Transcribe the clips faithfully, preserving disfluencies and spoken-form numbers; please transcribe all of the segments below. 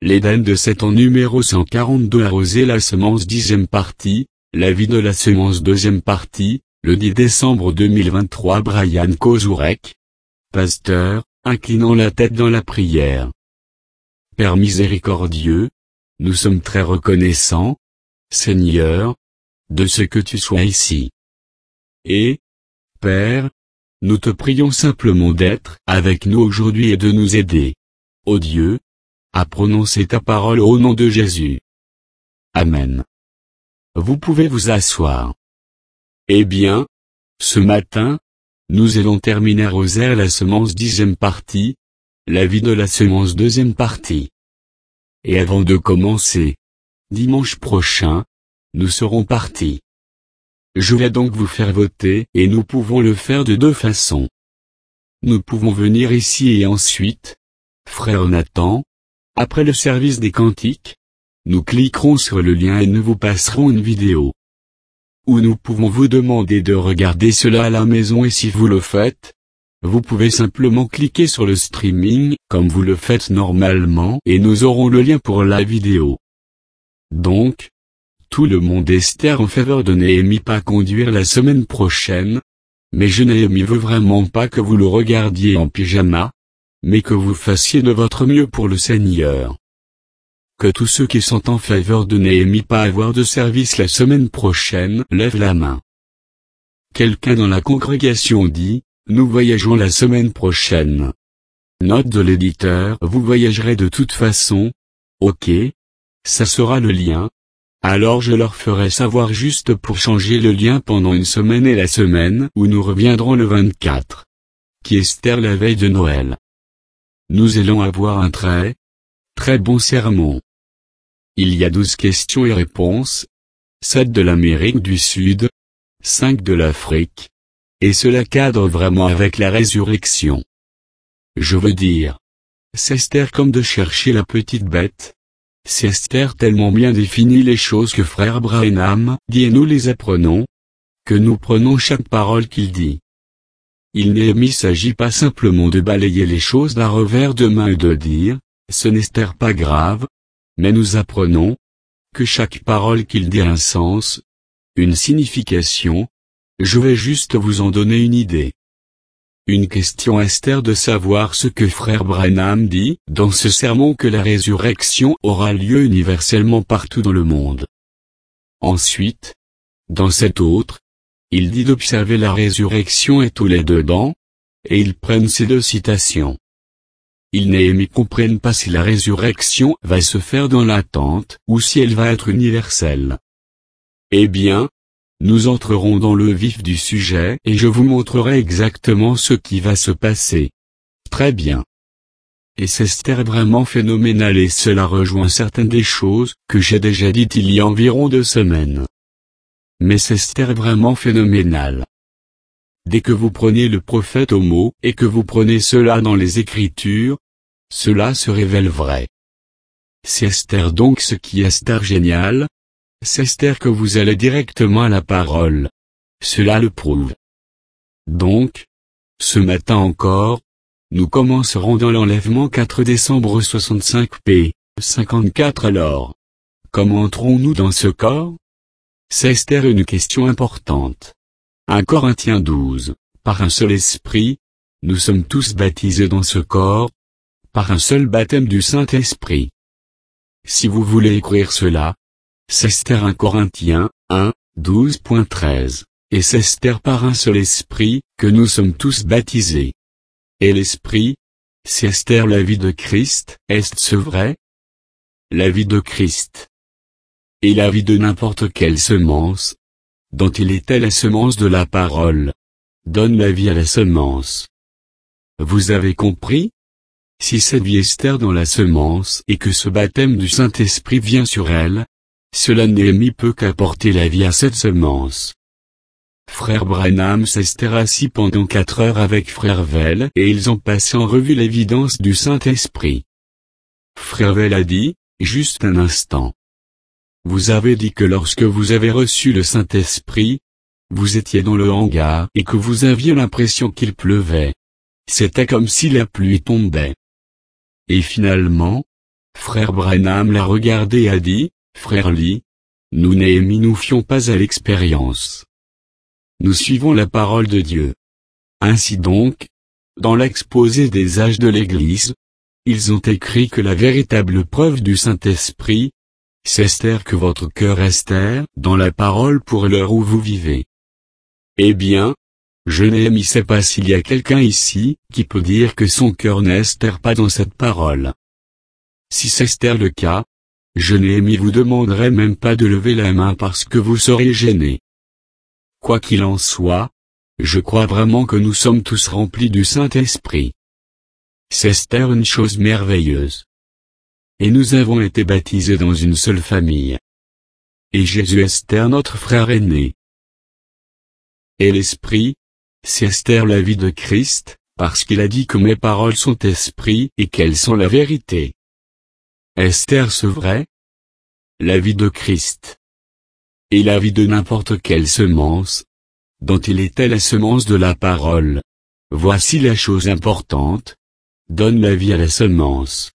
L'Éden de sept ans numéro cent quarante-deux Arroser la semence dixième partie, la vie de la semence deuxième partie, le dix décembre deux mille vingt-trois Brian Kozurek, pasteur, inclinant la tête dans la prière. Père miséricordieux, nous sommes très reconnaissants, Seigneur, de ce que tu sois ici. Et, Père, nous te prions simplement d'être avec nous aujourd'hui et de nous aider, ô Dieu, à prononcer ta parole au nom de Jésus. Amen. Vous pouvez vous asseoir. Eh bien, ce matin, nous allons terminer Arroser la semence dixième partie, la vie de la semence deuxième partie. Et avant de commencer, dimanche prochain, nous serons partis. Je vais donc vous faire voter et nous pouvons le faire de deux façons. Nous pouvons venir ici et ensuite, frère Nathan, après le service des cantiques, nous cliquerons sur le lien et nous vous passerons une vidéo. Ou nous pouvons vous demander de regarder cela à la maison et si vous le faites, vous pouvez simplement cliquer sur le streaming comme vous le faites normalement et nous aurons le lien pour la vidéo. Donc, tout le monde Esther en faveur de Néhémie pas conduire la semaine prochaine, mais je Néhémie veux vraiment pas que vous le regardiez en pyjama, mais que vous fassiez de votre mieux pour le Seigneur. Que tous ceux qui sont en faveur de Néhémie pas avoir de service la semaine prochaine lèvent la main. Quelqu'un dans la congrégation dit, nous voyageons la semaine prochaine. Note de l'éditeur, vous voyagerez de toute façon. Ok. Ça sera le lien. Alors je leur ferai savoir juste pour changer le lien pendant une semaine et la semaine où nous reviendrons le vingt-quatre. Qui est Esther la veille de Noël. Nous allons avoir un très, très bon sermon. Il y a douze questions et réponses, sept de l'Amérique du Sud, cinq de l'Afrique, et cela cadre vraiment avec la résurrection. Je veux dire, c'est Esther comme de chercher la petite bête. C'est Esther tellement bien définit les choses que frère Branham dit et nous les apprenons, que nous prenons chaque parole qu'il dit. Il ne s'agit pas simplement de balayer les choses d'un revers de main et de dire, ce n'est Esther pas grave, mais nous apprenons, que chaque parole qu'il dit a un sens, une signification. Je vais juste vous en donner une idée. Une question Esther de savoir ce que frère Branham dit dans ce sermon que la résurrection aura lieu universellement partout dans le monde. Ensuite, dans cet autre, il dit d'observer la résurrection et tous les dedans, et ils prennent ces deux citations. Ils Néhémie comprennent pas si la résurrection va se faire dans l'attente ou si elle va être universelle. Eh bien, nous entrerons dans le vif du sujet et je vous montrerai exactement ce qui va se passer. Très bien. Et c'est Esther vraiment phénoménal et cela rejoint certaines des choses que j'ai déjà dites il y a environ deux semaines. Mais c'est Esther vraiment phénoménal. Dès que vous prenez le prophète au mot et que vous prenez cela dans les Écritures, cela se révèle vrai. C'est Esther donc ce qui est Esther génial. C'est Esther que vous allez directement à la parole. Cela le prouve. Donc, ce matin encore, nous commencerons dans l'enlèvement quatre décembre soixante-cinq p. cinquante-quatre alors. Comment entrons-nous dans ce corps? C'est Esther une question importante. un Corinthiens douze, par un seul esprit, nous sommes tous baptisés dans ce corps, par un seul baptême du Saint-Esprit. Si vous voulez écrire cela, c'est Esther un Corinthiens, un, douze point treize, et c'est Esther par un seul esprit, que nous sommes tous baptisés. Et l'esprit, c'est Esther la vie de Christ, est-ce vrai? La vie de Christ. Et la vie de n'importe quelle semence, dont il était la semence de la parole, donne la vie à la semence. Vous avez compris? Si cette vie Esther dans la semence et que ce baptême du Saint-Esprit vient sur elle, cela Néhémie peut qu'apporter la vie à cette semence. Frère Branham s'estera assis pendant quatre heures avec frère Vell et ils ont passé en revue l'évidence du Saint-Esprit. Frère Vell a dit, juste un instant. Vous avez dit que lorsque vous avez reçu le Saint-Esprit, vous étiez dans le hangar et que vous aviez l'impression qu'il pleuvait. C'était comme si la pluie tombait. Et finalement, Frère Branham l'a regardé et a dit, « Frère Lee, nous Néhémie nous fions pas à l'expérience. Nous suivons la parole de Dieu. » Ainsi donc, dans l'exposé des âges de l'Église, ils ont écrit que la véritable preuve du Saint-Esprit, c'est Esther que votre cœur Esther dans la parole pour l'heure où vous vivez. Eh bien, je Néhémie sais pas s'il y a quelqu'un ici qui peut dire que son cœur n'estère pas dans cette parole. Si c'est Esther le cas, je Néhémie vous demanderai même pas de lever la main parce que vous seriez gêné. Quoi qu'il en soit, je crois vraiment que nous sommes tous remplis du Saint-Esprit. C'est Esther une chose merveilleuse. Et nous avons été baptisés dans une seule famille. Et Jésus Esther notre frère aîné. Et l'Esprit, c'est Esther la vie de Christ, parce qu'il a dit que mes paroles sont esprit et qu'elles sont la vérité. Esther ce vrai, la vie de Christ. Et la vie de n'importe quelle semence, dont il était la semence de la parole. Voici la chose importante, donne la vie à la semence.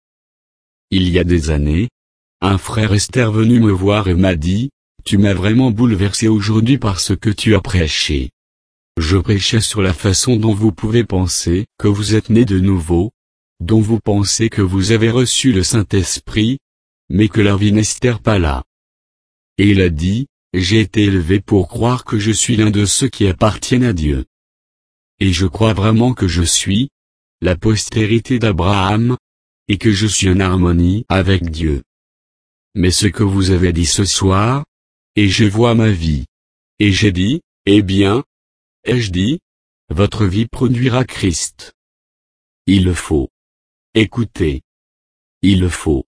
Il y a des années, un frère Esther venu me voir et m'a dit, « Tu m'as vraiment bouleversé aujourd'hui parce que tu as prêché. Je prêchais sur la façon dont vous pouvez penser que vous êtes né de nouveau, dont vous pensez que vous avez reçu le Saint-Esprit, mais que la vie n'estère pas là. » Et il a dit, « J'ai été élevé pour croire que je suis l'un de ceux qui appartiennent à Dieu. Et je crois vraiment que je suis la postérité d'Abraham, et que je suis en harmonie avec Dieu. Mais ce que vous avez dit ce soir, et je vois ma vie. Et j'ai dit, eh bien, ai-je dit, votre vie produira Christ. Il le faut. Écoutez. Il le faut.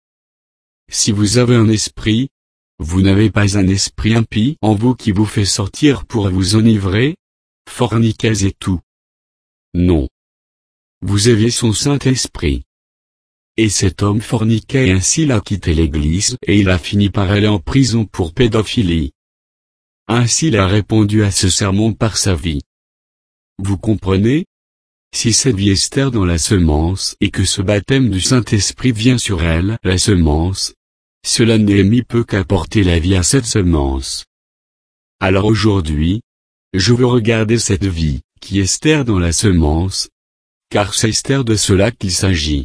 Si vous avez un esprit, vous n'avez pas un esprit impie en vous qui vous fait sortir pour vous enivrer, forniquez et tout. Non. Vous aviez son Saint-Esprit. Et cet homme forniquait et ainsi il a quitté l'église et il a fini par aller en prison pour pédophilie. Ainsi il a répondu à ce sermon par sa vie. Vous comprenez? Si cette vie Esther dans la semence et que ce baptême du Saint-Esprit vient sur elle, la semence, cela n'est peut qu'apporter la vie à cette semence. Alors aujourd'hui, je veux regarder cette vie, qui est Esther dans la semence, car c'est Esther de cela qu'il s'agit.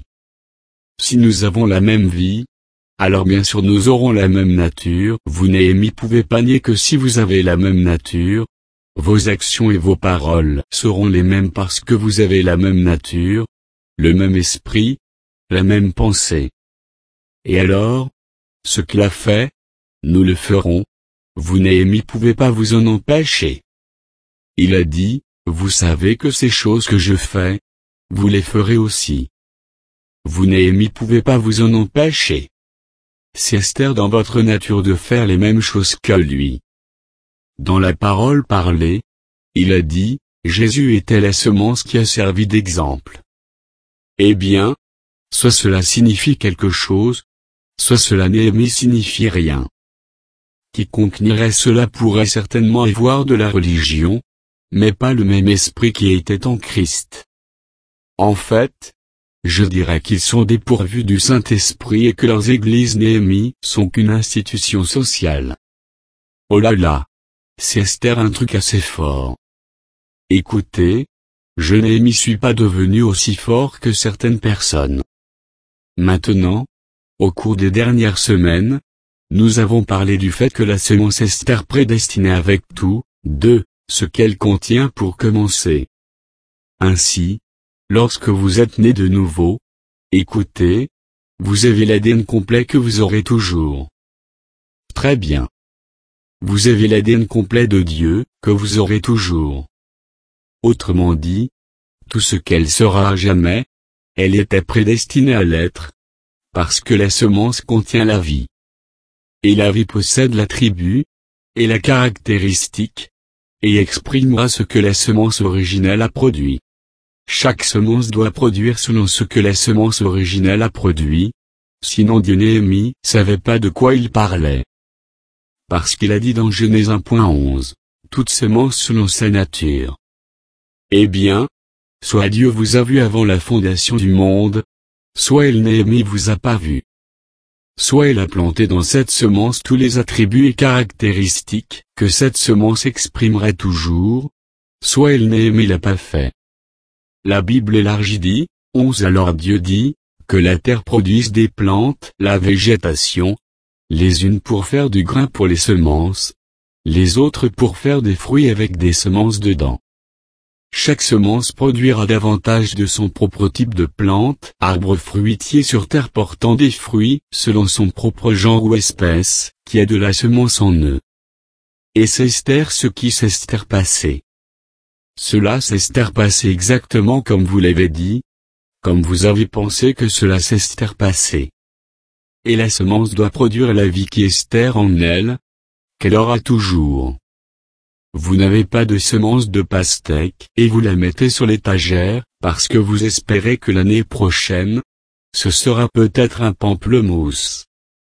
Si nous avons la même vie, alors bien sûr nous aurons la même nature. Vous Néhémie pouvez pas nier que si vous avez la même nature, vos actions et vos paroles seront les mêmes parce que vous avez la même nature, le même esprit, la même pensée. Et alors, ce qu'il a fait, nous le ferons. Vous Néhémie pouvez pas vous en empêcher. Il a dit, vous savez que ces choses que je fais, vous les ferez aussi. Vous Néhémie pouvez pas vous en empêcher. C'est Esther dans votre nature de faire les mêmes choses que lui. Dans la parole parlée, il a dit, Jésus était la semence qui a servi d'exemple. Eh bien, soit cela signifie quelque chose, soit cela Néhémie signifie rien. Quiconque nierait cela pourrait certainement avoir de la religion, mais pas le même esprit qui était en Christ. En fait, je dirais qu'ils sont dépourvus du Saint-Esprit et que leurs églises Néhémie sont qu'une institution sociale. Oh là là! C'est Esther un truc assez fort. Écoutez, je Néhémie suis pas devenu aussi fort que certaines personnes. Maintenant, au cours des dernières semaines, nous avons parlé du fait que la semence Esther prédestinée avec tout, de ce qu'elle contient pour commencer. Ainsi, lorsque vous êtes né de nouveau, écoutez, vous avez l'A D N complet que vous aurez toujours. Très bien. Vous avez l'A D N complet de Dieu, que vous aurez toujours. Autrement dit, tout ce qu'elle sera à jamais, elle était prédestinée à l'être, parce que la semence contient la vie. Et la vie possède l'attribut, et la caractéristique, et exprimera ce que la semence originelle a produit. Chaque semence doit produire selon ce que la semence originelle a produit, sinon Dieu Néhémie savait pas de quoi il parlait. Parce qu'il a dit dans Genèse un point onze, toute semence selon sa nature. Eh bien, soit Dieu vous a vu avant la fondation du monde, soit il Néhémie vous a pas vu. soit elle a planté dans cette semence tous les attributs et caractéristiques que cette semence exprimerait toujours, soit elle Néhémie l'a pas fait. La Bible élargie dit, onze Alors Dieu dit, que la terre produise des plantes, la végétation, les unes pour faire du grain pour les semences, les autres pour faire des fruits avec des semences dedans. Chaque semence produira davantage de son propre type de plante, arbre fruitier sur terre portant des fruits, selon son propre genre ou espèce, qui a de la semence en eux. Et s'estère ce qui s'estère passé. Cela s'estère passé exactement comme vous l'avez dit, comme vous avez pensé que cela s'estère passé. Et la semence doit produire la vie qui estère en elle, qu'elle aura toujours. Vous n'avez pas de semence de pastèque, et vous la mettez sur l'étagère, parce que vous espérez que l'année prochaine, ce sera peut-être un pamplemousse.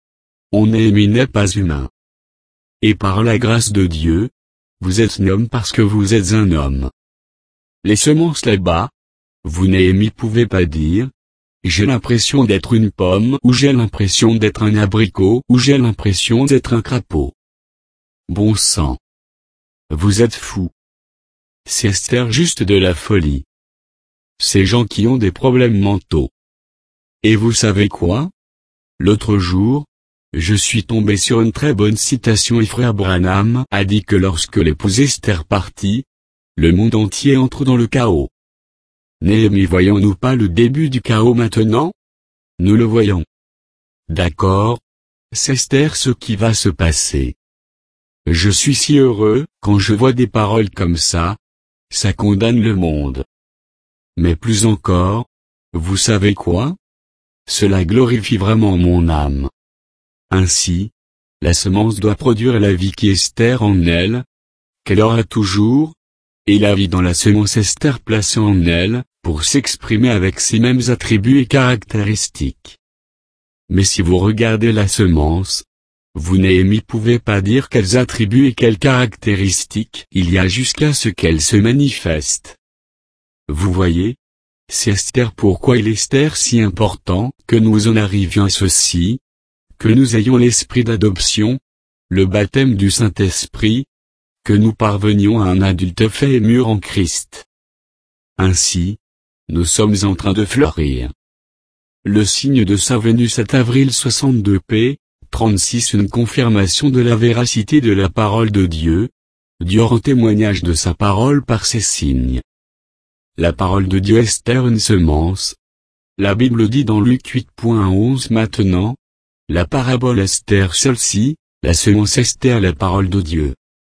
On Néhémie n'est pas humain. Et par la grâce de Dieu, vous êtes un homme parce que vous êtes un homme. Les semences là-bas, vous Néhémie pouvez pas dire, j'ai l'impression d'être une pomme ou j'ai l'impression d'être un abricot ou j'ai l'impression d'être un crapaud. Bon sang. Vous êtes fous. C'est Esther juste de la folie. Ces gens qui ont des problèmes mentaux. Et vous savez quoi? L'autre jour, je suis tombé sur une très bonne citation et frère Branham a dit que lorsque l'épouse Esther partit, le monde entier entre dans le chaos. Néhémie voyons-nous pas le début du chaos maintenant? Nous le voyons. D'accord. C'est Esther ce qui va se passer. Je suis si heureux, quand je vois des paroles comme ça, ça condamne le monde. Mais plus encore, vous savez quoi? Cela glorifie vraiment mon âme. Ainsi, la semence doit produire la vie qui Esther en elle, qu'elle aura toujours, et la vie dans la semence Esther placée en elle, pour s'exprimer avec ces mêmes attributs et caractéristiques. Mais si vous regardez la semence, vous Néhémie pouvez pas dire quels attributs et quelles caractéristiques il y a jusqu'à ce qu'elle se manifeste. Vous voyez? C'est Esther pourquoi il est Esther si important que nous en arrivions à ceci, que nous ayons l'esprit d'adoption, le baptême du Saint-Esprit, que nous parvenions à un adulte fait et mûr en Christ. Ainsi, nous sommes en train de fleurir. Le signe de sa venue sept avril soixante-deux p, trente-six Une confirmation de la véracité de la parole de Dieu. Dieu rend témoignage de sa parole par ses signes. La parole de Dieu Esther une semence. La Bible dit dans Luc huit onze maintenant, la parabole Esther celle-ci, la semence Esther la parole de Dieu.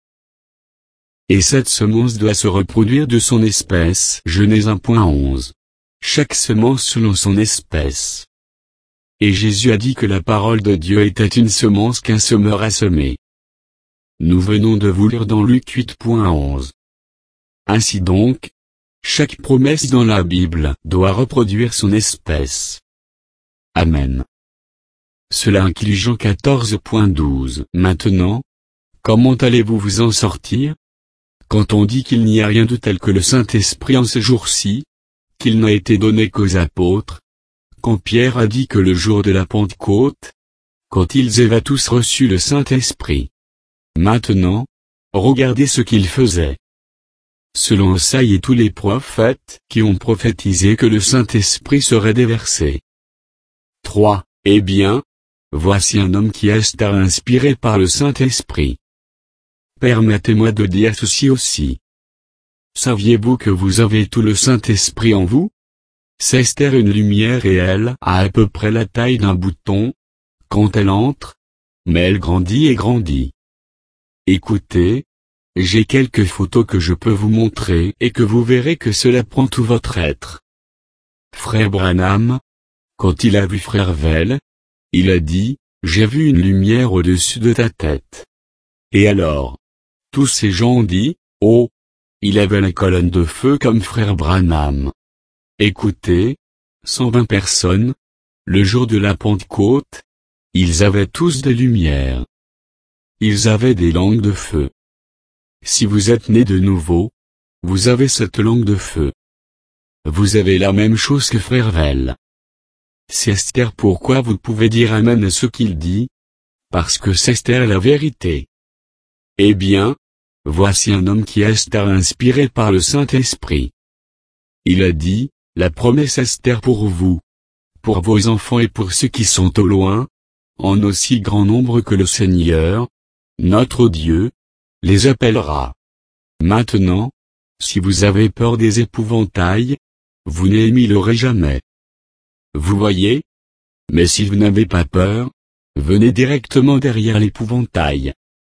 Et cette semence doit se reproduire de son espèce. Genèse un onze. Chaque semence selon son espèce. Et Jésus a dit que la parole de Dieu était une semence qu'un semeur a semée. Nous venons de vous lire dans Luc huit onze. Ainsi donc, chaque promesse dans la Bible doit reproduire son espèce. Amen. Cela inclut Jean quatorze douze. Maintenant, comment allez-vous vous en sortir? Quand on dit qu'il n'y a rien de tel que le Saint-Esprit en ce jour-ci, qu'il n'a été donné qu'aux apôtres, quand Pierre a dit que le jour de la Pentecôte, quand ils avaient tous reçu le Saint-Esprit. Maintenant, regardez ce qu'ils faisaient. Selon Osaïe et tous les prophètes qui ont prophétisé que le Saint-Esprit serait déversé. trois. Eh bien, voici un homme qui est inspiré par le Saint-Esprit. Permettez-moi de dire ceci aussi. Saviez-vous que vous avez tout le Saint-Esprit en vous? C'est Esther une lumière et elle a à peu près la taille d'un bouton, quand elle entre, mais elle grandit et grandit. Écoutez, j'ai quelques photos que je peux vous montrer et que vous verrez que cela prend tout votre être. Frère Branham, quand il a vu Frère Vell, il a dit, j'ai vu une lumière au-dessus de ta tête. Et alors? Tous ces gens ont dit, oh, il avait la colonne de feu comme Frère Branham. Écoutez, cent vingt personnes, le jour de la Pentecôte, ils avaient tous des lumières. Ils avaient des langues de feu. Si vous êtes né de nouveau, vous avez cette langue de feu. Vous avez la même chose que Frère Vell. C'est Esther. Pourquoi vous pouvez dire amen à ce qu'il dit? Parce que c'est Esther la vérité. Eh bien, voici un homme qui est Esther inspiré par le Saint-Esprit. Il a dit, la promesse Esther pour vous, pour vos enfants et pour ceux qui sont au loin, en aussi grand nombre que le Seigneur, notre Dieu, les appellera. Maintenant, si vous avez peur des épouvantails, vous Néhémie l'aurez jamais. Vous voyez? Mais si vous n'avez pas peur, venez directement derrière l'épouvantail.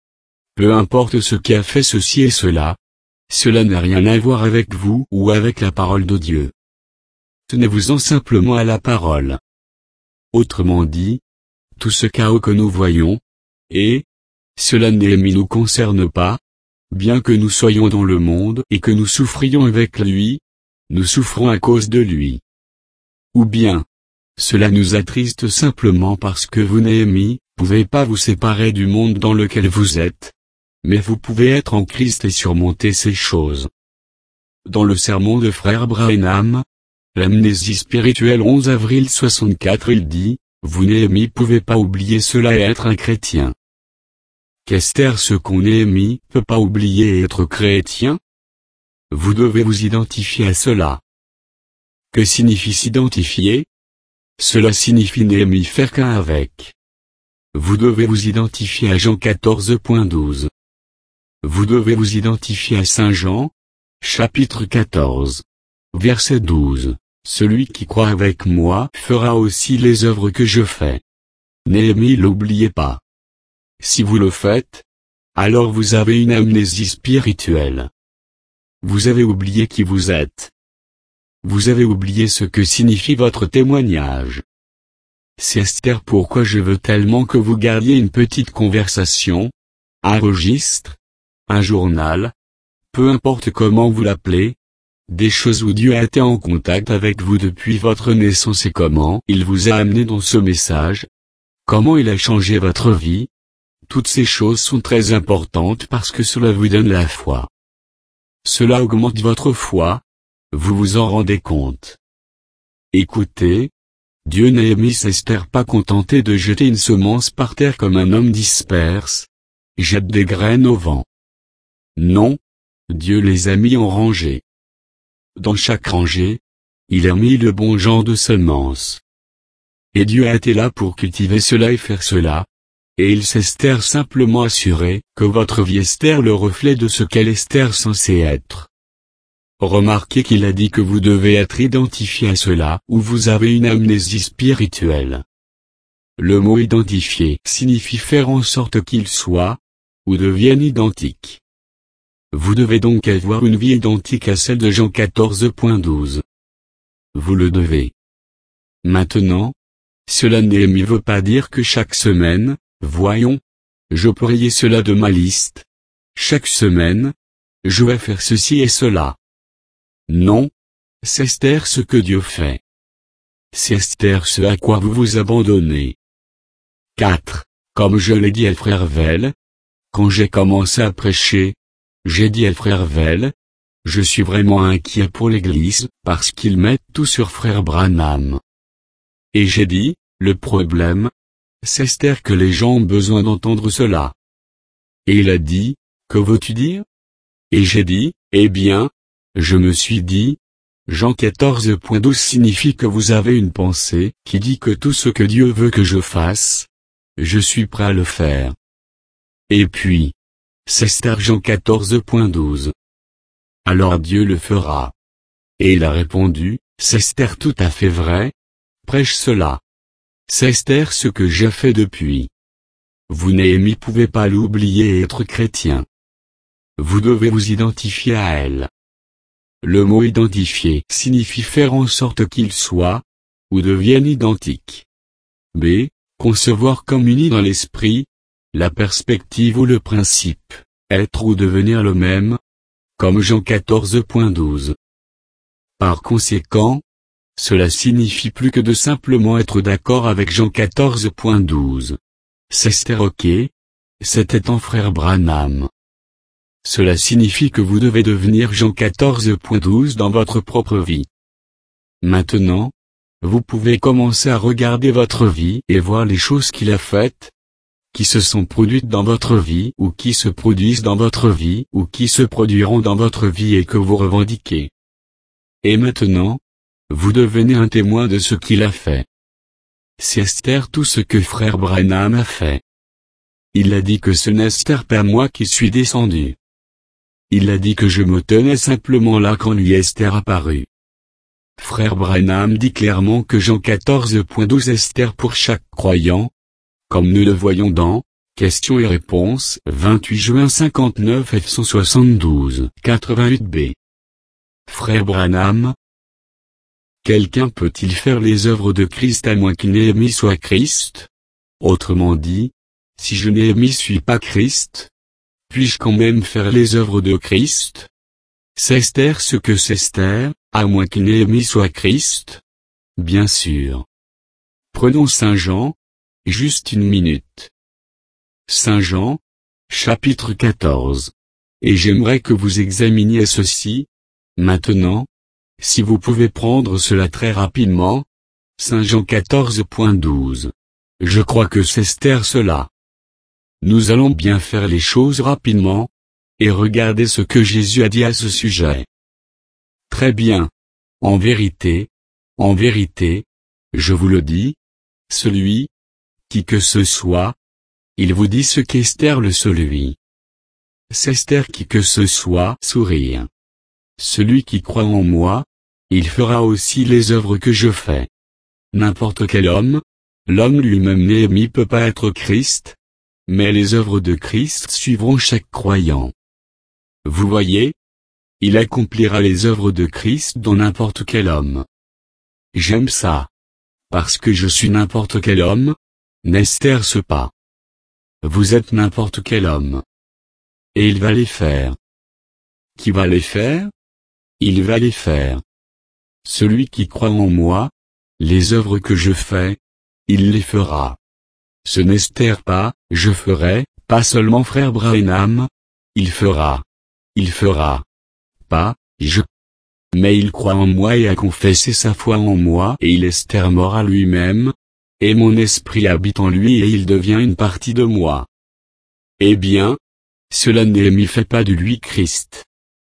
Peu importe ce qui a fait ceci et cela, cela n'a rien à voir avec vous ou avec la parole de Dieu. Tenez-vous-en simplement à la parole. Autrement dit, tout ce chaos que nous voyons, et, cela ne nous concerne pas, bien que nous soyons dans le monde et que nous souffrions avec lui, nous souffrons à cause de lui. Ou bien, cela nous attriste simplement parce que vous Néhémie, pouvez pas vous séparer du monde dans lequel vous êtes, mais vous pouvez être en Christ et surmonter ces choses. Dans le sermon de frère Branham, l'amnésie spirituelle onze avril soixante-quatre, il dit, vous Néhémie pouvez pas oublier cela et être un chrétien. Qu'Esther ce qu'on Néhémie peut pas oublier et être chrétien? Vous devez vous identifier à cela. Que signifie s'identifier? Cela signifie Néhémie faire qu'un avec. Vous devez vous identifier à Jean quatorze point douze. Vous devez vous identifier à Saint Jean, chapitre quatorze, verset douze. Celui qui croit avec moi fera aussi les œuvres que je fais. Néhémie l'oubliez pas. Si vous le faites, alors vous avez une amnésie spirituelle. Vous avez oublié qui vous êtes. Vous avez oublié ce que signifie votre témoignage. C'est Esther pourquoi je veux tellement que vous gardiez une petite conversation, un registre, un journal, peu importe comment vous l'appelez, des choses où Dieu a été en contact avec vous depuis votre naissance et comment il vous a amené dans ce message, comment il a changé votre vie. Toutes ces choses sont très importantes parce que cela vous donne la foi. Cela augmente votre foi, vous vous en rendez compte. Écoutez, Dieu Néhémie s'Esther pas contenté de jeter une semence par terre comme un homme disperse, jette des graines au vent. Non, Dieu les a mis en rangée. Dans chaque rangée, il a mis le bon genre de semence. Et Dieu a été là pour cultiver cela et faire cela, et il s'Esther simplement assurer que votre vie Esther le reflet de ce qu'elle Esther censée être. Remarquez qu'il a dit que vous devez être identifié à cela ou vous avez une amnésie spirituelle. Le mot identifier signifie faire en sorte qu'il soit, ou devienne identique. Vous devez donc avoir une vie identique à celle de Jean quatorze point douze. Vous le devez. Maintenant, cela ne veut pas dire que chaque semaine, voyons, je peux rayer cela de ma liste. Chaque semaine, je vais faire ceci et cela. Non, c'est Esther ce que Dieu fait. C'est Esther ce à quoi vous vous abandonnez. quatre. Comme je l'ai dit à frère Vell, quand j'ai commencé à prêcher, j'ai dit à frère Vell, je suis vraiment inquiet pour l'église, parce qu'ils mettent tout sur frère Branham. Et j'ai dit, le problème, c'est Esther que les gens ont besoin d'entendre cela. Et il a dit, que veux-tu dire? Et j'ai dit, eh bien, je me suis dit, Jean quatorze point douze signifie que vous avez une pensée qui dit que tout ce que Dieu veut que je fasse, je suis prêt à le faire. Et puis, c'est Esther Jean quatorze point douze. Alors Dieu le fera. Et il a répondu, c'est Esther tout à fait vrai, prêche cela. C'est Esther ce que j'ai fait depuis. Vous Néhémie pouvez pas l'oublier et être chrétien. Vous devez vous identifier à elle. Le mot identifier signifie faire en sorte qu'il soit, ou devienne identique. B. Concevoir comme uni dans l'esprit, la perspective ou le principe, être ou devenir le même, comme Jean quatorze point douze. Par conséquent, cela signifie plus que de simplement être d'accord avec Jean quatorze point douze. C'est Esther ok, c'était en frère Branham. Cela signifie que vous devez devenir Jean quatorze point douze dans votre propre vie. Maintenant, vous pouvez commencer à regarder votre vie et voir les choses qu'il a faites, qui se sont produites dans votre vie ou qui se produisent dans votre vie ou qui se produiront dans votre vie et que vous revendiquez. Et maintenant, vous devenez un témoin de ce qu'il a fait. C'est Esther tout ce que frère Branham a fait. Il a dit que ce n'est Esther pas moi qui suis descendu. Il a dit que je me tenais simplement là quand lui Esther apparut. Frère Branham dit clairement que Jean quatorze point douze Esther pour chaque croyant, comme nous le voyons dans Questions et réponses vingt-huit juin cinquante-neuf F cent soixante-douze quatre-vingt-huit B. Frère Branham, quelqu'un peut-il faire les œuvres de Christ à moins qu'il n'ait mis soit Christ? Autrement dit, si je n'ai mis suis pas Christ, puis-je quand même faire les œuvres de Christ? C'est Esther ce que c'est Esther, à moins qu'il n'ait mis soit Christ? Bien sûr. Prenons Saint Jean, juste une minute. Saint Jean, chapitre quatorze. Et j'aimerais que vous examiniez ceci, maintenant, si vous pouvez prendre cela très rapidement. Saint Jean quatorze point douze. Je crois que c'est Esther cela. Nous allons bien faire les choses rapidement, et regarder ce que Jésus a dit à ce sujet. Très bien. En vérité, en vérité, je vous le dis, celui, qui que ce soit, il vous dit ce qu'Esther le celui. C'est Esther qui que ce soit sourire. Celui qui croit en moi, il fera aussi les œuvres que je fais. N'importe quel homme, l'homme lui-même Néhémie peut pas être Christ, mais les œuvres de Christ suivront chaque croyant. Vous voyez? Il accomplira les œuvres de Christ dans n'importe quel homme. J'aime ça. Parce que je suis n'importe quel homme, n'Esther ce pas. Vous êtes n'importe quel homme. Et il va les faire. Qui va les faire? Il va les faire. Celui qui croit en moi, les œuvres que je fais, il les fera. Ce n'Esther pas, je ferai, pas seulement frère Branham, il fera. Il fera. Pas, je. Mais il croit en moi et a confessé sa foi en moi et il Esther mort à lui-même, et mon esprit habite en lui et il devient une partie de moi. Eh bien, cela Néhémie fait pas de lui Christ.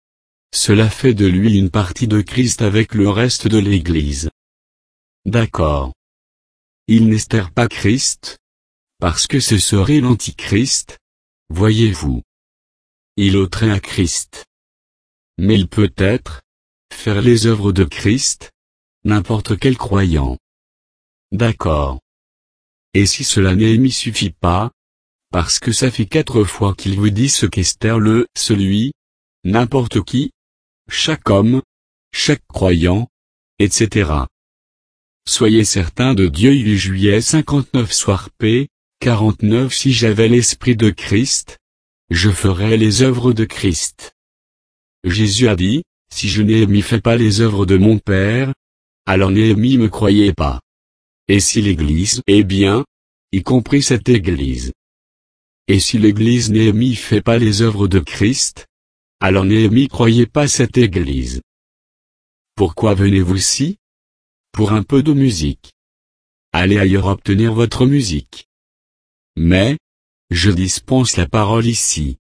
Cela fait de lui une partie de Christ avec le reste de l'Église. D'accord. Il n'Esther pas Christ, parce que ce serait l'Antichrist, voyez-vous. Il ôterait à Christ. Mais il peut être, faire les œuvres de Christ, n'importe quel croyant. D'accord. Et si cela Néhémie suffit pas, parce que ça fait quatre fois qu'il vous dit ce qu'Esther le, celui, n'importe qui, chaque homme, chaque croyant, et cetera. Soyez certains de Dieu huit juillet cinquante-neuf soir P, quarante-neuf si j'avais l'esprit de Christ, je ferais les œuvres de Christ. Jésus a dit, si je Néhémie fais pas les œuvres de mon Père, alors Néhémie me croyait pas. Et si l'Église, eh bien, y compris cette Église. Et si l'Église Néhémie fait pas les œuvres de Christ, alors Néhémie croyait pas cette Église. Pourquoi venez-vous-ci? Pour un peu de musique. Allez ailleurs obtenir votre musique. Mais, je dispense la parole ici.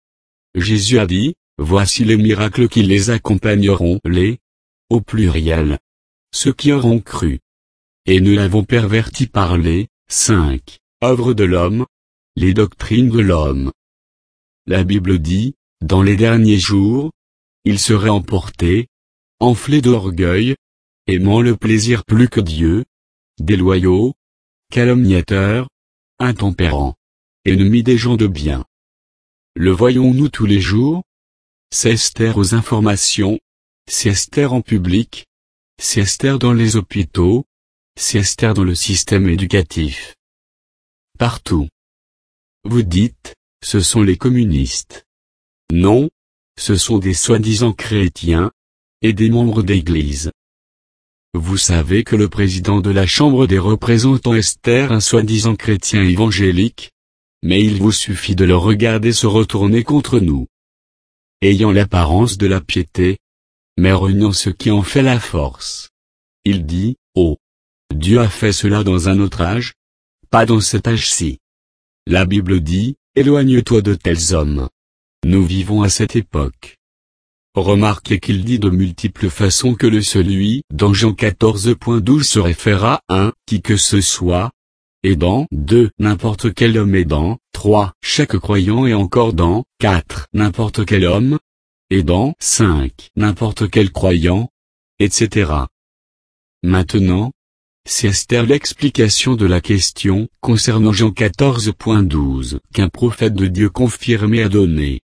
Jésus a dit, voici les miracles qui les accompagneront, les, au pluriel, ceux qui auront cru. Et nous l'avons perverti par les, cinq, œuvres de l'homme, les doctrines de l'homme. La Bible dit, dans les derniers jours, il serait emporté, enflé d'orgueil, aimant le plaisir plus que Dieu, déloyaux, calomniateurs, intempérants, ennemis des gens de bien. Le voyons-nous tous les jours? C'est Esther aux informations, c'est Esther en public, c'est Esther dans les hôpitaux, c'est Esther dans le système éducatif. Partout. Vous dites, ce sont les communistes. Non, ce sont des soi-disant chrétiens, et des membres d'église. Vous savez que le président de la Chambre des représentants Esther un soi-disant chrétien évangélique, mais il vous suffit de le regarder se retourner contre nous. Ayant l'apparence de la piété, mais reniant ce qui en fait la force. Il dit, oh, Dieu a fait cela dans un autre âge, pas dans cet âge-ci. La Bible dit, éloigne-toi de tels hommes. Nous vivons à cette époque. Remarquez qu'il dit de multiples façons que le celui dans Jean quatorze point douze se réfère à un qui que ce soit, et dans deux n'importe quel homme et dans trois chaque croyant et encore dans quatre n'importe quel homme, et dans cinq n'importe quel croyant, et cetera. Maintenant, c'est Esther l'explication de la question concernant Jean quatorze point douze qu'un prophète de Dieu confirmé a donné.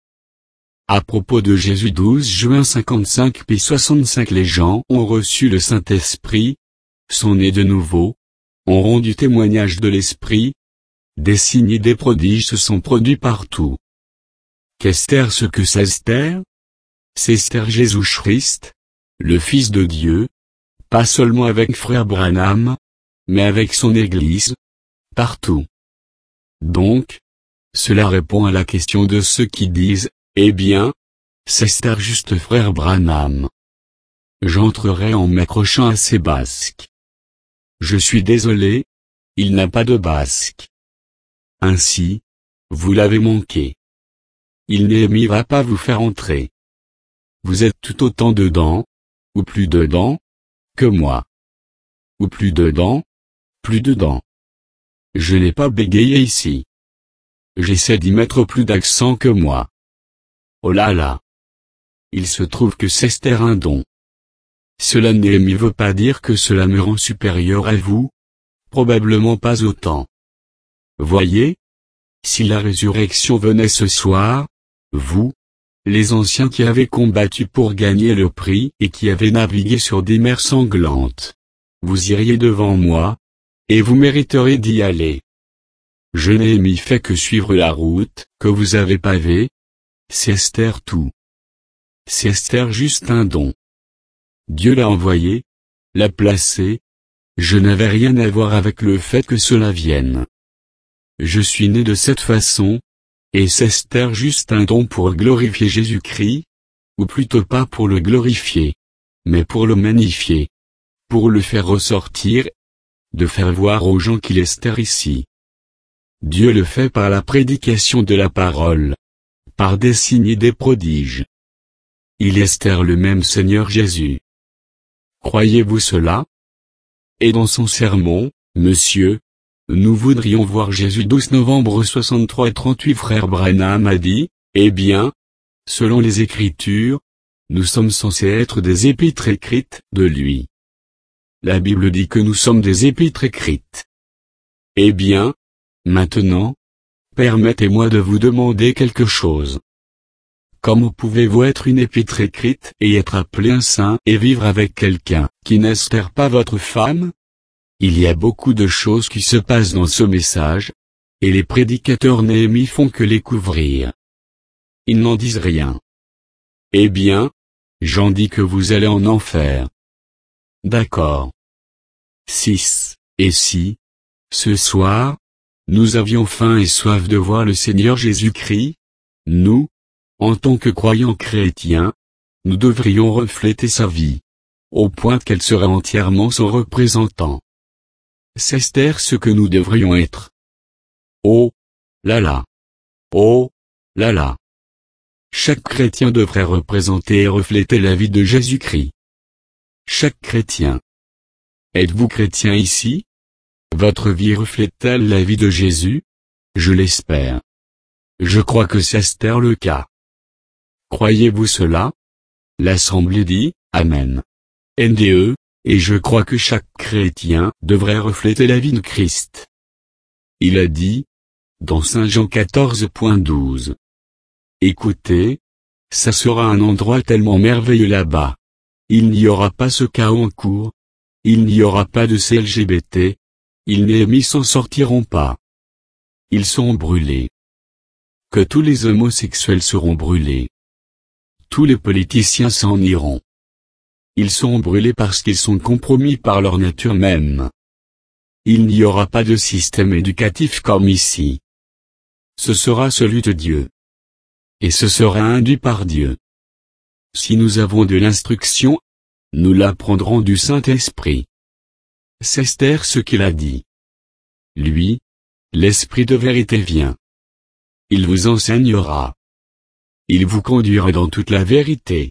À propos de Jésus douze juin cinquante-cinq puis soixante-cinq les gens ont reçu le Saint-Esprit, sont nés de nouveau, ont rendu témoignage de l'Esprit, des signes et des prodiges se sont produits partout. Qu'Esther ce que c'est Esther? C'est Esther Jésus-Christ, le Fils de Dieu, pas seulement avec frère Branham, mais avec son Église, partout. Donc, cela répond à la question de ceux qui disent, eh bien, c'est Esther juste frère Branham. J'entrerai en m'accrochant à ses basques. Je suis désolé, il n'a pas de basque. Ainsi, vous l'avez manqué. Il n'aimera pas vous faire entrer. Vous êtes tout autant dedans, ou plus dedans, que moi. Ou plus dedans, plus dedans. Je n'ai pas bégayé ici. J'essaie d'y mettre plus d'accent que moi. Oh là là. Il se trouve que c'est Esther un don. Cela ne veut pas dire que cela me rend supérieur à vous. Probablement pas autant. Voyez? Si la résurrection venait ce soir, vous, les anciens qui avaient combattu pour gagner le prix et qui avaient navigué sur des mers sanglantes, vous iriez devant moi, et vous mériteriez d'y aller. Je n'ai mis fait que suivre la route que vous avez pavée. C'est Esther tout. C'est Esther juste un don. Dieu l'a envoyé, l'a placé. Je n'avais rien à voir avec le fait que cela vienne. Je suis né de cette façon, et c'est Esther juste un don pour glorifier Jésus-Christ, ou plutôt pas pour le glorifier, mais pour le magnifier, pour le faire ressortir, de faire voir aux gens qu'il est Esther ici. Dieu le fait par la prédication de la parole, par des signes et des prodiges. Il est Esther le même Seigneur Jésus. Croyez-vous cela? Et dans son sermon, Monsieur, nous voudrions voir Jésus douze novembre soixante-trois et trente-huit frère Branham a dit, eh bien, selon les Écritures, nous sommes censés être des épîtres écrites de lui. La Bible dit que nous sommes des épîtres écrites. Eh bien, maintenant, permettez-moi de vous demander quelque chose. Comment pouvez-vous être une épître écrite et être appelé un saint et vivre avec quelqu'un qui n'est pas votre femme? Il y a beaucoup de choses qui se passent dans ce message, et les prédicateurs Néhémie font que les couvrir. Ils n'en disent rien. Eh bien, j'en dis que vous allez en enfer. D'accord. six. Et si, ce soir, nous avions faim et soif de voir le Seigneur Jésus-Christ, nous, en tant que croyants chrétiens, nous devrions refléter sa vie, au point qu'elle serait entièrement son représentant. C'est Esther ce que nous devrions être. Oh là là. Oh là là. Chaque chrétien devrait représenter et refléter la vie de Jésus-Christ. Chaque chrétien. Êtes-vous chrétien ici? Votre vie reflète-t-elle la vie de Jésus? Je l'espère. Je crois que c'est Esther le cas. Croyez-vous cela? L'Assemblée dit, Amen. N D E, et je crois que chaque chrétien devrait refléter la vie de Christ. Il a dit, dans Saint Jean quatorze point douze. Écoutez, ça sera un endroit tellement merveilleux là-bas. Il n'y aura pas ce chaos en cours. Il n'y aura pas de C L G B T. Ils Néhémie s'en sortiront pas. Ils sont brûlés. Que tous les homosexuels seront brûlés. Tous les politiciens s'en iront. Ils sont brûlés parce qu'ils sont compromis par leur nature même. Il n'y aura pas de système éducatif comme ici. Ce sera celui de Dieu. Et ce sera induit par Dieu. Si nous avons de l'instruction, nous l'apprendrons du Saint-Esprit. c'est Esther ce qu'il a dit. Lui, l'Esprit de vérité vient. Il vous enseignera. Il vous conduira dans toute la vérité.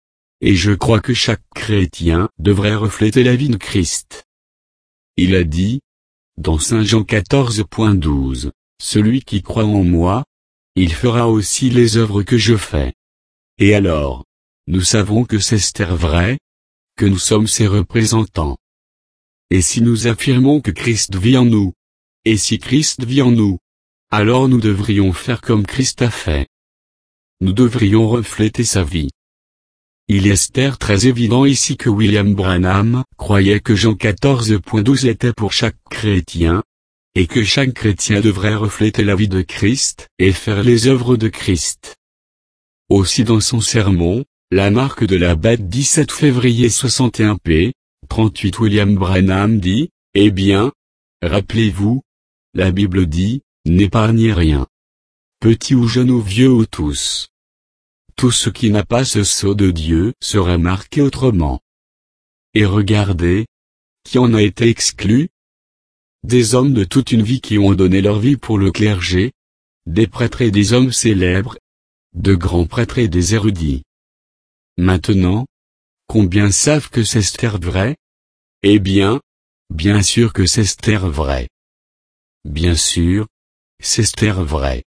Et je crois que chaque chrétien devrait refléter la vie de Christ. Il a dit, dans Saint Jean quatorze douze, « Celui qui croit en moi, il fera aussi les œuvres que je fais. » Et alors, nous savons que c'est Esther vrai, que nous sommes ses représentants. Et si nous affirmons que Christ vit en nous, et si Christ vit en nous, alors nous devrions faire comme Christ a fait. Nous devrions refléter sa vie. Il est Esther très évident ici que William Branham croyait que Jean quatorze douze était pour chaque chrétien, et que chaque chrétien devrait refléter la vie de Christ et faire les œuvres de Christ. Aussi dans son sermon, La marque de la bête dix-sept février soixante et un p. trente-huit William Branham dit, « Eh bien, rappelez-vous, la Bible dit, n'épargnez rien. Petit ou jeune ou vieux ou tous. Tout ce qui n'a pas ce sceau de Dieu sera marqué autrement. Et regardez, qui en a été exclu? Des hommes de toute une vie qui ont donné leur vie pour le clergé, des prêtres et des hommes célèbres, de grands prêtres et des érudits. Maintenant, combien savent que c'est Esther vrai? Eh bien, bien sûr que c'est Esther vrai. Bien sûr, c'est Esther vrai.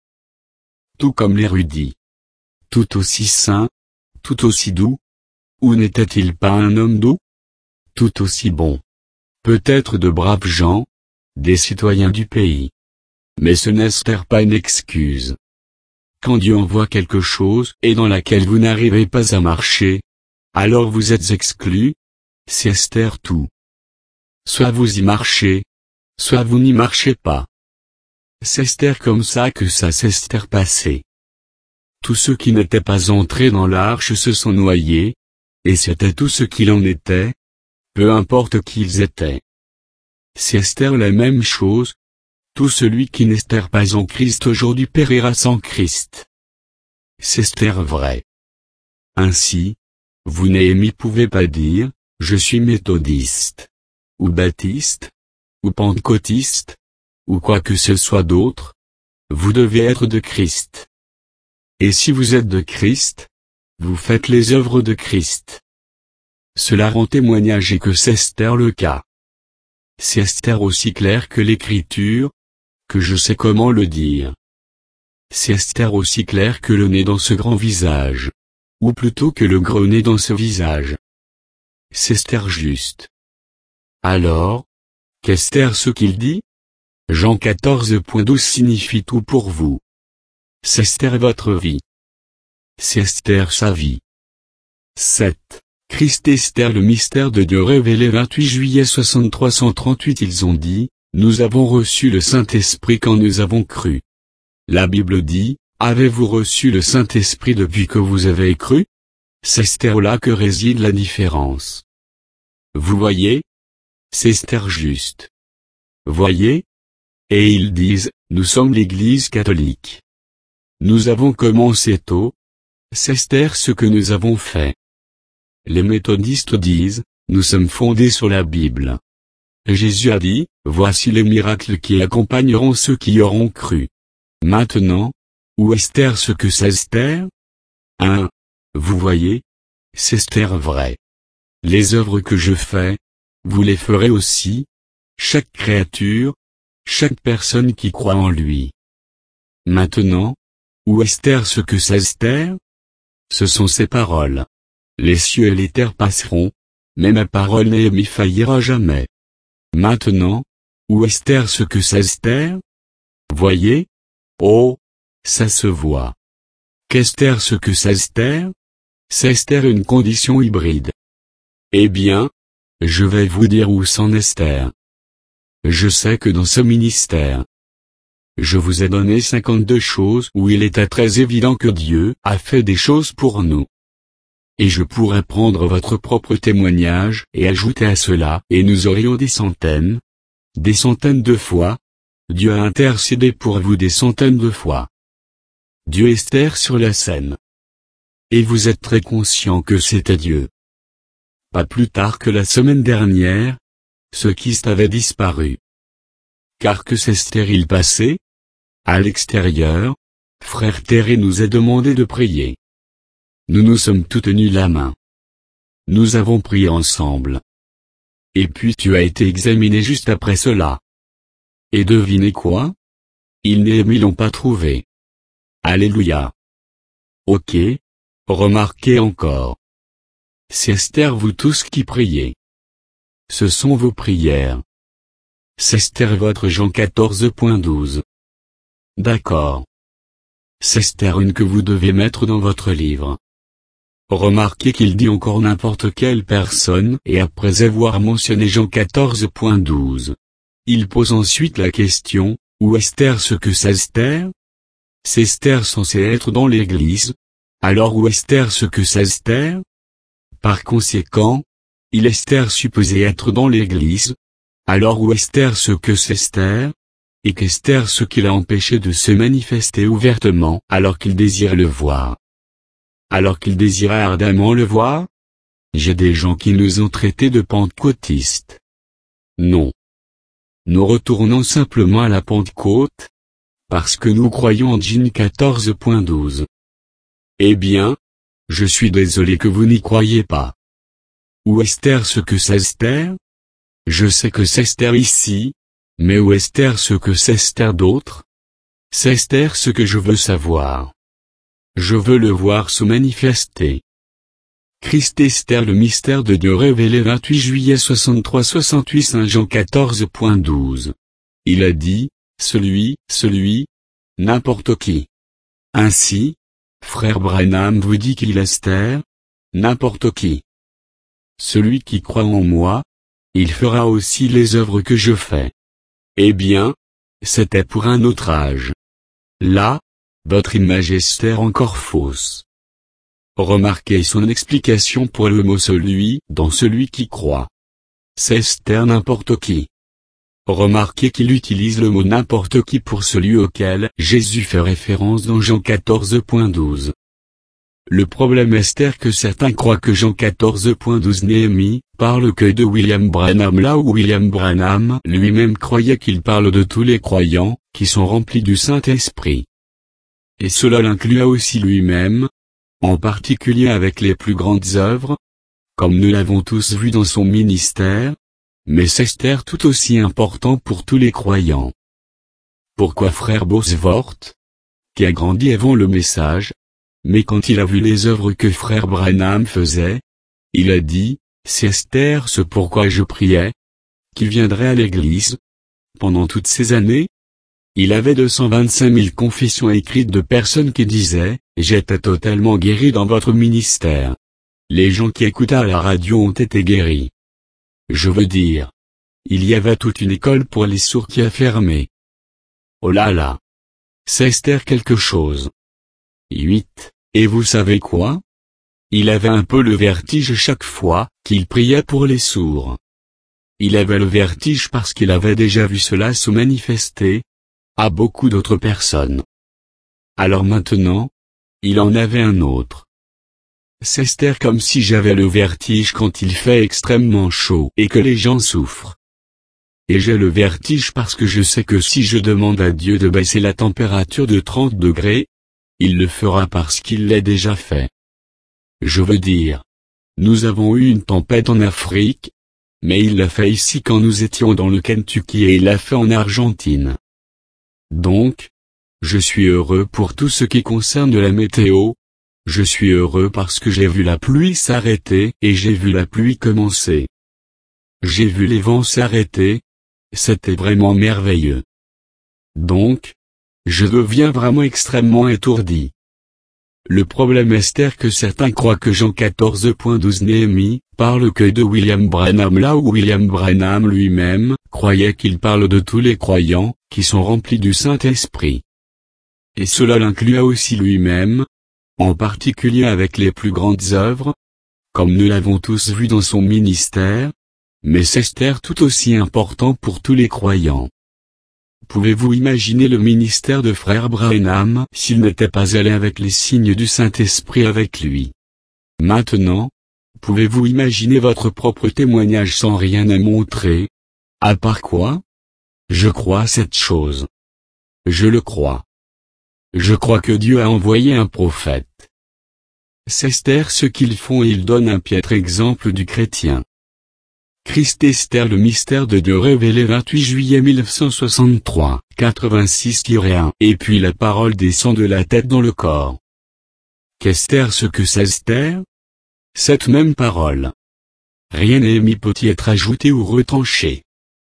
Tout comme l'érudit. Tout aussi saint, tout aussi doux. Ou n'était-il pas un homme doux? Tout aussi bon. Peut-être de braves gens, des citoyens du pays. Mais ce n'est Esther pas une excuse. Quand Dieu envoie quelque chose et dans laquelle vous n'arrivez pas à marcher, alors vous êtes exclu, c'est Esther tout. Soit vous y marchez, soit vous n'y marchez pas. C'est Esther comme ça que ça s'est Esther passé. Tous ceux qui n'étaient pas entrés dans l'arche se sont noyés, et c'était tout ce qu'il en était, peu importe qui ils étaient. C'est Esther la même chose, tout celui qui n'espère pas en Christ aujourd'hui périra sans Christ. C'est Esther vrai. Ainsi, vous Néhémie pouvez pas dire, je suis méthodiste, ou baptiste, ou pentecôtiste, ou quoi que ce soit d'autre. Vous devez être de Christ. Et si vous êtes de Christ, vous faites les œuvres de Christ. Cela rend témoignage et que c'est Esther le cas. C'est Esther aussi clair que l'écriture, que je sais comment le dire. C'est Esther aussi clair que le nez dans ce grand visage. Ou plutôt que le gros nez dans ce visage. C'est Esther juste. Alors, qu'Esther ce qu'il dit? Jean quatorze douze signifie tout pour vous. C'est Esther votre vie. C'est Esther sa vie. sept. Christ Esther le mystère de Dieu révélé vingt-huit juillet soixante-trois cent trente-huit Ils ont dit, nous avons reçu le Saint-Esprit quand nous avons cru. La Bible dit, avez-vous reçu le Saint-Esprit depuis que vous avez cru? C'est Esther là que réside la différence. Vous voyez? C'est Esther juste. Voyez? Et ils disent, nous sommes l'Église catholique. Nous avons commencé tôt. C'est Esther ce que nous avons fait. Les méthodistes disent, nous sommes fondés sur la Bible. Jésus a dit, voici les miracles qui accompagneront ceux qui y auront cru. Maintenant, où est Esther ce que c'est Esther? un. Vous voyez? C'est Esther vrai. Les œuvres que je fais, vous les ferez aussi, chaque créature, chaque personne qui croit en lui. Maintenant, où est Esther ce que c'est Esther? Ce sont ses paroles. Les cieux et les terres passeront, mais ma parole Néhémie faillira jamais. Maintenant, où est Esther ce que c'est Esther? Voyez? Oh, ça se voit. Qu'Esther ce que c'est Esther? C'est Esther une condition hybride. Eh bien, je vais vous dire où s'en est Esther. Je sais que dans ce ministère, je vous ai donné cinquante-deux choses où il était très évident que Dieu a fait des choses pour nous. Et je pourrais prendre votre propre témoignage et ajouter à cela, et nous aurions des centaines, des centaines de fois. Dieu a intercédé pour vous des centaines de fois. Dieu est Esther sur la scène. Et vous êtes très conscient que c'était Dieu. Pas plus tard que la semaine dernière, ce kyste avait disparu. Car que s'est-il passé? À l'extérieur, frère Terré nous a demandé de prier. Nous nous sommes tous tenus la main. Nous avons prié ensemble. Et puis tu as été examiné juste après cela. Et devinez quoi? Ils Néhémie l'ont pas trouvé. Alléluia. Ok. Remarquez encore. C'est Esther vous tous qui priez. Ce sont vos prières. C'est Esther votre Jean quatorze point douze. D'accord. C'est Esther une que vous devez mettre dans votre livre. Remarquez qu'il dit encore n'importe quelle personne et après avoir mentionné Jean quatorze point douze. Il pose ensuite la question, où Esther ce que c'est Esther? C'est Esther censé être dans l'église. Alors où Esther ce que c'est Esther? Par conséquent, il Esther supposé être dans l'église. Alors où Esther ce que c'est Esther? Et qu'Esther ce qui l'a empêché de se manifester ouvertement alors qu'il désirait le voir. Alors qu'il désirait ardemment le voir? J'ai des gens qui nous ont traités de pentecôtistes. Non. Nous retournons simplement à la Pentecôte, parce que nous croyons en Jean quatorze point douze. Eh bien, je suis désolé que vous n'y croyez pas. Où Esther ce que c'est Esther? Je sais que c'est Esther ici, mais où Esther ce que c'est Esther d'autre? C'est Esther ce que je veux savoir. Je veux le voir se manifester. Christ Esther le mystère de Dieu révélé vingt-huit juillet soixante-trois soixante-huit Saint Jean quatorze point douze. Il a dit, celui, celui, n'importe qui. Ainsi, frère Branham vous dit qu'il est Esther, n'importe qui. Celui qui croit en moi, il fera aussi les œuvres que je fais. Eh bien, c'était pour un autre âge. Là, votre image est Esther encore fausse. Remarquez son explication pour le mot celui, dans celui qui croit. C'est Esther n'importe qui. Remarquez qu'il utilise le mot n'importe qui pour celui auquel Jésus fait référence dans Jean quatorze point douze. Le problème Esther que certains croient que Jean quatorze point douze Néhémie parle que de William Branham là où William Branham lui-même croyait qu'il parle de tous les croyants, qui sont remplis du Saint-Esprit. Et cela l'inclut aussi lui-même, en particulier avec les plus grandes œuvres, comme nous l'avons tous vu dans son ministère, mais c'est Esther tout aussi important pour tous les croyants. Pourquoi frère Bosworth, qui a grandi avant le message, mais quand il a vu les œuvres que frère Branham faisait, il a dit, c'est Esther ce pourquoi je priais, qui viendrait à l'église. Pendant toutes ces années, il avait deux cent vingt-cinq mille confessions écrites de personnes qui disaient, j'étais totalement guéri dans votre ministère. Les gens qui écoutaient à la radio ont été guéris. Je veux dire, il y avait toute une école pour les sourds qui a fermé. Oh là là! C'est Esther quelque chose. huit. Et vous savez quoi? Il avait un peu le vertige chaque fois qu'il priait pour les sourds. Il avait le vertige parce qu'il avait déjà vu cela se manifester à beaucoup d'autres personnes. Alors maintenant, il en avait un autre. C'est Esther comme si j'avais le vertige quand il fait extrêmement chaud et que les gens souffrent. Et j'ai le vertige parce que je sais que si je demande à Dieu de baisser la température de trente degrés, il le fera parce qu'il l'a déjà fait. Je veux dire, nous avons eu une tempête en Afrique, mais il l'a fait ici quand nous étions dans le Kentucky et il l'a fait en Argentine. Donc, je suis heureux pour tout ce qui concerne la météo. Je suis heureux parce que j'ai vu la pluie s'arrêter et j'ai vu la pluie commencer. J'ai vu les vents s'arrêter. C'était vraiment merveilleux. Donc, je deviens vraiment extrêmement étourdi. Le problème Esther que certains croient que Jean quatorze point douze Néhémie parle que de William Branham là où William Branham lui-même croyait qu'il parle de tous les croyants qui sont remplis du Saint-Esprit. Et cela l'inclut aussi lui-même, en particulier avec les plus grandes œuvres, comme nous l'avons tous vu dans son ministère, mais c'est Esther tout aussi important pour tous les croyants. Pouvez-vous imaginer le ministère de frère Branham s'il n'était pas allé avec les signes du Saint-Esprit avec lui? Maintenant, pouvez-vous imaginer votre propre témoignage sans rien à montrer, À part quoi? Je crois cette chose. Je le crois. Je crois que Dieu a envoyé un prophète. C'est Esther ce qu'ils font et ils donnent un piètre exemple du chrétien. Christ Esther, le mystère de Dieu révélé vingt-huit juillet mille neuf cent soixante-trois, quatre-vingt-six un. Et puis la parole descend de la tête dans le corps. Qu'Esther ce que c'est Esther? Cette même parole. Rien n'est peut y être ajouté ou retranché.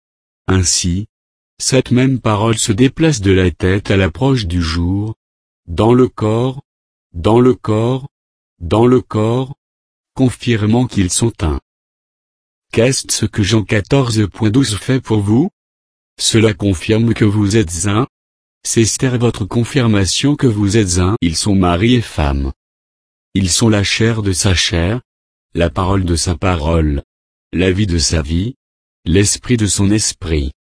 Ainsi, cette même parole se déplace de la tête à l'approche du jour, dans le corps, dans le corps, dans le corps, confirmant qu'ils sont un. Qu'est-ce ce que Jean quatorze douze fait pour vous? Cela confirme que vous êtes un. C'est Esther votre confirmation que vous êtes un. Ils sont mari et femme. Ils sont la chair de sa chair, la parole de sa parole, la vie de sa vie, l'esprit de son esprit.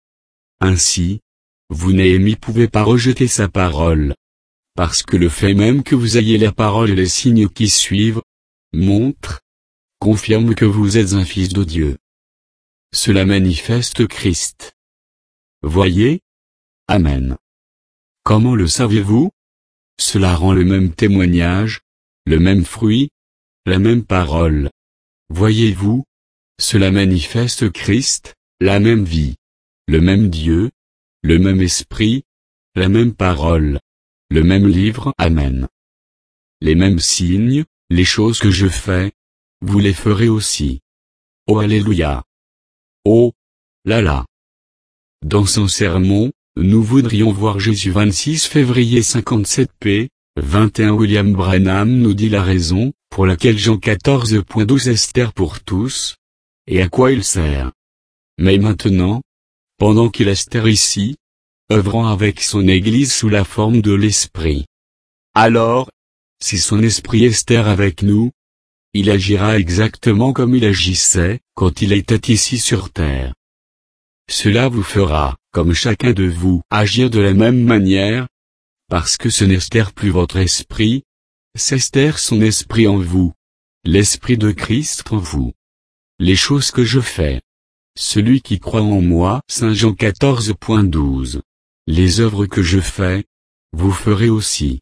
Ainsi, vous Néhémie pouvez pas rejeter sa parole. Parce que le fait même que vous ayez la parole et les signes qui suivent, montre, confirme que vous êtes un fils de Dieu. Cela manifeste Christ. Voyez? Amen. Comment le savez-vous? Cela rend le même témoignage, le même fruit, la même parole. Voyez-vous? Cela manifeste Christ, la même vie, le même Dieu, le même esprit, la même parole, le même livre. Amen. Les mêmes signes, les choses que je fais, vous les ferez aussi. Oh Alléluia. Oh, là là. Dans son sermon, nous voudrions voir Jésus vingt-six février cinquante-sept p. vingt et un William Branham nous dit la raison, pour laquelle Jean quatorze douze Esther pour tous, et à quoi il sert. Mais maintenant, pendant qu'il Esther ici, œuvrant avec son Église sous la forme de l'Esprit. Alors, si son Esprit Esther avec nous, il agira exactement comme il agissait, quand il était ici sur terre. Cela vous fera, comme chacun de vous, agir de la même manière, parce que ce n'est Esther plus votre esprit, c'est Esther son esprit en vous, l'esprit de Christ en vous. Les choses que je fais. Celui qui croit en moi, Saint Jean quatorze douze. Les œuvres que je fais, vous ferez aussi.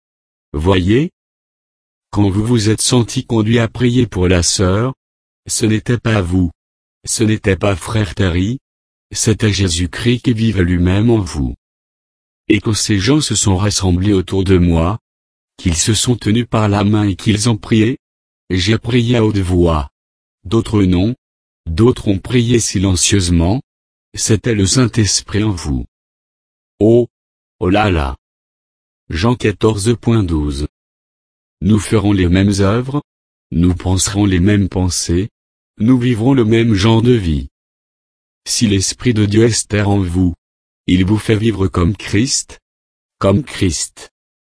Voyez? Quand vous vous êtes senti conduit à prier pour la sœur, ce n'était pas vous. Ce n'était pas frère Terry. C'était Jésus-Christ qui vivait lui-même en vous. Et quand ces gens se sont rassemblés autour de moi, qu'ils se sont tenus par la main et qu'ils ont prié, j'ai prié à haute voix. D'autres non. D'autres ont prié silencieusement. C'était le Saint-Esprit en vous. Oh, oh là là. Jean quatorze douze. Nous ferons les mêmes œuvres, nous penserons les mêmes pensées, nous vivrons le même genre de vie. Si l'Esprit de Dieu est en vous, il vous fait vivre comme Christ, comme Christ.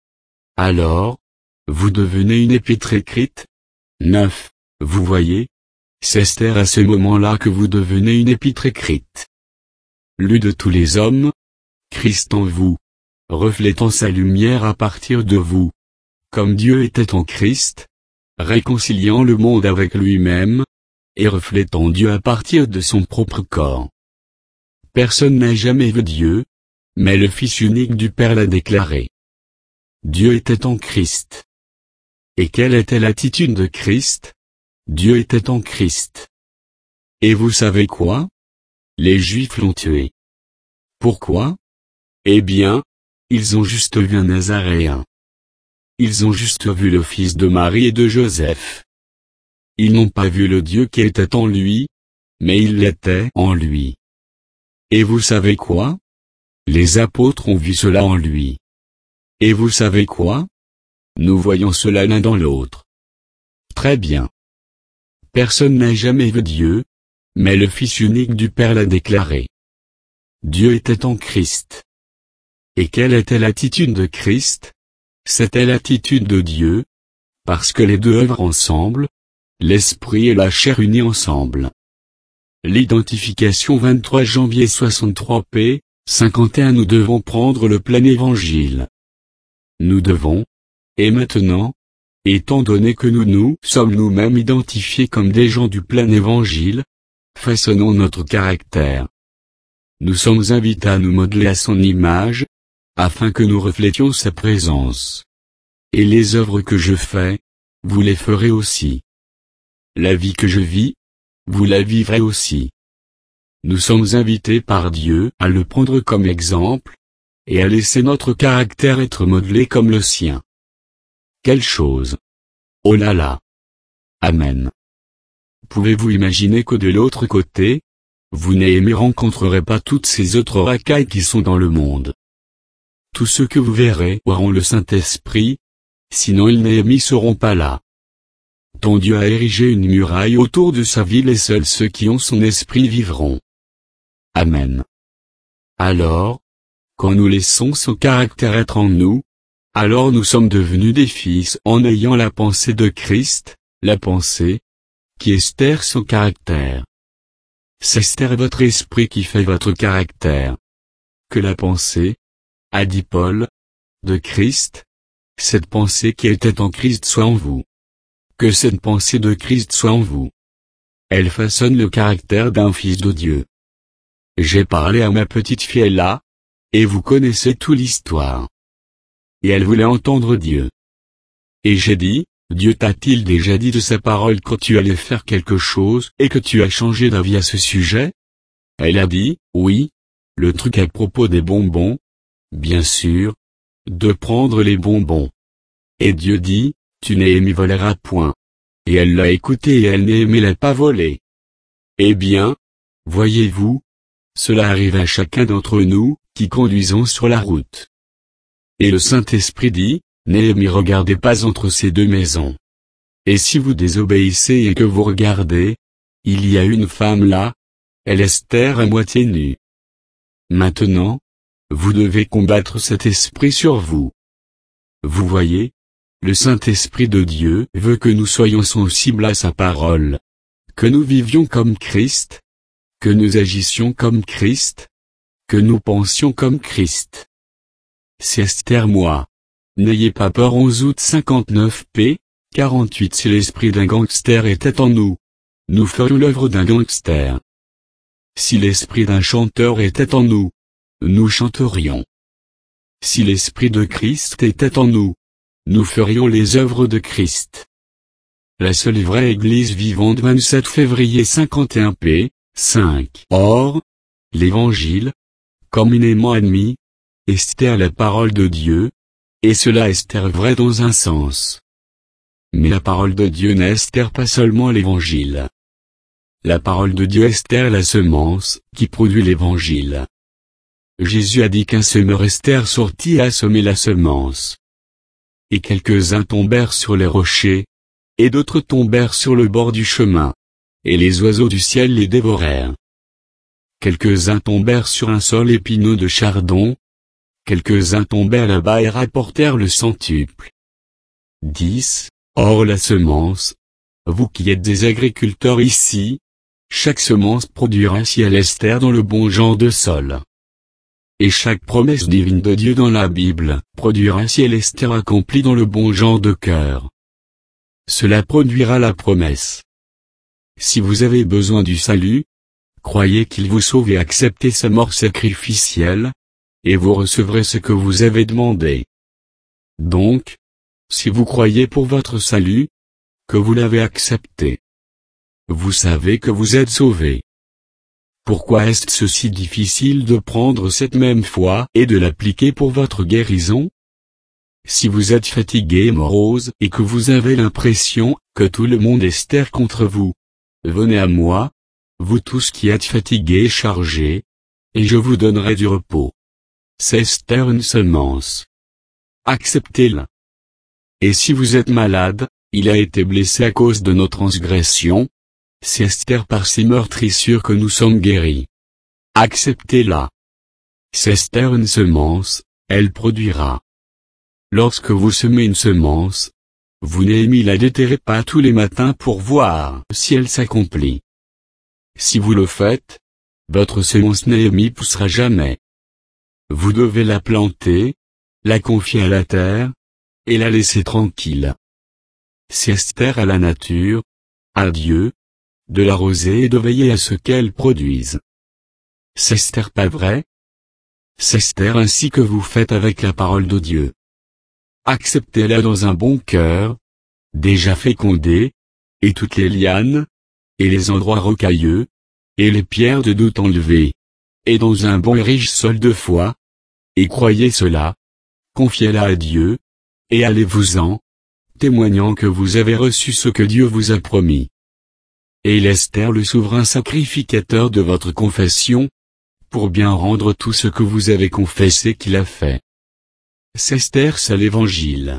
Alors, vous devenez une épître écrite. neuf. Vous voyez? C'est Esther à ce moment-là que vous devenez une épître écrite. Lue de tous les hommes, Christ en vous, reflétant sa lumière à partir de vous. Comme Dieu était en Christ, réconciliant le monde avec lui-même, et reflétant Dieu à partir de son propre corps. Personne n'a jamais vu Dieu, mais le Fils unique du Père l'a déclaré. Dieu était en Christ. Et quelle était l'attitude de Christ? Dieu était en Christ. Et vous savez quoi? Les Juifs l'ont tué. Pourquoi? Eh bien, ils ont juste vu un Nazaréen. Ils ont juste vu le fils de Marie et de Joseph. Ils n'ont pas vu le Dieu qui était en lui, mais il l'était en lui. Et vous savez quoi? Les apôtres ont vu cela en lui. Et vous savez quoi? Nous voyons cela l'un dans l'autre. Très bien. Personne n'a jamais vu Dieu, mais le Fils unique du Père l'a déclaré. Dieu était en Christ. Et quelle était l'attitude de Christ? C'était l'attitude de Dieu, parce que les deux œuvrent ensemble, l'esprit et la chair unis ensemble. L'identification vingt-trois janvier soixante-trois p. cinquante et un. Nous devons prendre le plein évangile. Nous devons, et maintenant, étant donné que nous nous sommes nous-mêmes identifiés comme des gens du plein évangile, façonnons notre caractère, nous sommes invités à nous modeler à son image, afin que nous reflétions sa présence. Et les œuvres que je fais, vous les ferez aussi. La vie que je vis, vous la vivrez aussi. Nous sommes invités par Dieu à le prendre comme exemple, et à laisser notre caractère être modelé comme le sien. Quelle chose! Oh là là! Amen. Pouvez-vous imaginer que de l'autre côté, vous Néhémie rencontrerez pas toutes ces autres racailles qui sont dans le monde. Tous ceux que vous verrez auront le Saint-Esprit, sinon ils Néhémie seront pas là. Ton Dieu a érigé une muraille autour de sa ville et seuls ceux qui ont son esprit vivront. Amen. Alors, quand nous laissons son caractère être en nous, alors nous sommes devenus des fils en ayant la pensée de Christ, la pensée qui estère son caractère. C'est estère votre esprit qui fait votre caractère. Que la pensée, a dit Paul, de Christ, cette pensée qui était en Christ soit en vous. Que cette pensée de Christ soit en vous. Elle façonne le caractère d'un fils de Dieu. J'ai parlé à ma petite fille là, et vous connaissez toute l'histoire. Et elle voulait entendre Dieu. Et j'ai dit, Dieu t'a-t-il déjà dit de sa parole quand tu allais faire quelque chose et que tu as changé d'avis à ce sujet? Elle a dit, oui, le truc à propos des bonbons, bien sûr, de prendre les bonbons. Et Dieu dit, tu Néhémie voleras point. Et elle l'a écouté et elle Néhémie l'a pas volé. Eh bien, voyez-vous, cela arrive à chacun d'entre nous, qui conduisons sur la route. Et le Saint-Esprit dit, Néhémie regardez pas entre ces deux maisons. Et si vous désobéissez et que vous regardez, il y a une femme là, elle Esther à moitié nue. Maintenant, vous devez combattre cet esprit sur vous. Vous voyez, le Saint-Esprit de Dieu veut que nous soyons sensibles à sa parole, que nous vivions comme Christ, que nous agissions comme Christ, que nous pensions comme Christ. C'est Esther moi. N'ayez pas peur. Onze août cinquante-neuf p, quarante-huit. Si l'esprit d'un gangster était en nous, nous ferions l'œuvre d'un gangster. Si l'esprit d'un chanteur était en nous, nous chanterions. Si l'esprit de Christ était en nous, nous ferions les œuvres de Christ. La seule vraie Église vivante. Vingt-sept février cinquante et un p, cinq. Or, l'Évangile, communément admis, Esther la parole de Dieu, et cela Esther vrai dans un sens. Mais la parole de Dieu n'estère pas seulement l'Évangile. La parole de Dieu estère la semence, qui produit l'Évangile. Jésus a dit qu'un semeur Esther sortit et a semé la semence. Et quelques-uns tombèrent sur les rochers, et d'autres tombèrent sur le bord du chemin, et les oiseaux du ciel les dévorèrent. Quelques-uns tombèrent sur un sol épineux de chardon, quelques-uns tombèrent là-bas et rapportèrent le centuple. dix. Or la semence, vous qui êtes des agriculteurs ici, chaque semence produira si elle estère dans le bon genre de sol. Et chaque promesse divine de Dieu dans la Bible produira si elle estère accomplie dans le bon genre de cœur. Cela produira la promesse. Si vous avez besoin du salut, croyez qu'il vous sauve et acceptez sa mort sacrificielle, et vous recevrez ce que vous avez demandé. Donc, si vous croyez pour votre salut, que vous l'avez accepté, vous savez que vous êtes sauvés. Pourquoi est-ce si difficile de prendre cette même foi et de l'appliquer pour votre guérison? Si vous êtes fatigué et morose et que vous avez l'impression que tout le monde estère contre vous, venez à moi, vous tous qui êtes fatigués et chargés, et je vous donnerai du repos. C'est estère une semence. Acceptez-la. Et si vous êtes malade, il a été blessé à cause de nos transgressions, c'est Esther par ses meurtrissures que nous sommes guéris. Acceptez-la. C'est Esther une semence, elle produira. Lorsque vous semez une semence, vous Néhémie la déterrez pas tous les matins pour voir si elle s'accomplit. Si vous le faites, votre semence Néhémie poussera jamais. Vous devez la planter, la confier à la terre, et la laisser tranquille. C'est Esther à la nature, à Dieu, de l'arroser et de veiller à ce qu'elle produise. C'est Esther pas vrai? C'est Esther ainsi que vous faites avec la parole de Dieu. Acceptez-la dans un bon cœur, déjà fécondé, et toutes les lianes, et les endroits rocailleux, et les pierres de doute enlevées, et dans un bon et riche sol de foi, et croyez cela, confiez-la à Dieu, et allez-vous-en, témoignant que vous avez reçu ce que Dieu vous a promis. Et il est Esther le souverain sacrificateur de votre confession, pour bien rendre tout ce que vous avez confessé qu'il a fait. C'est Esther, c'est l'Évangile.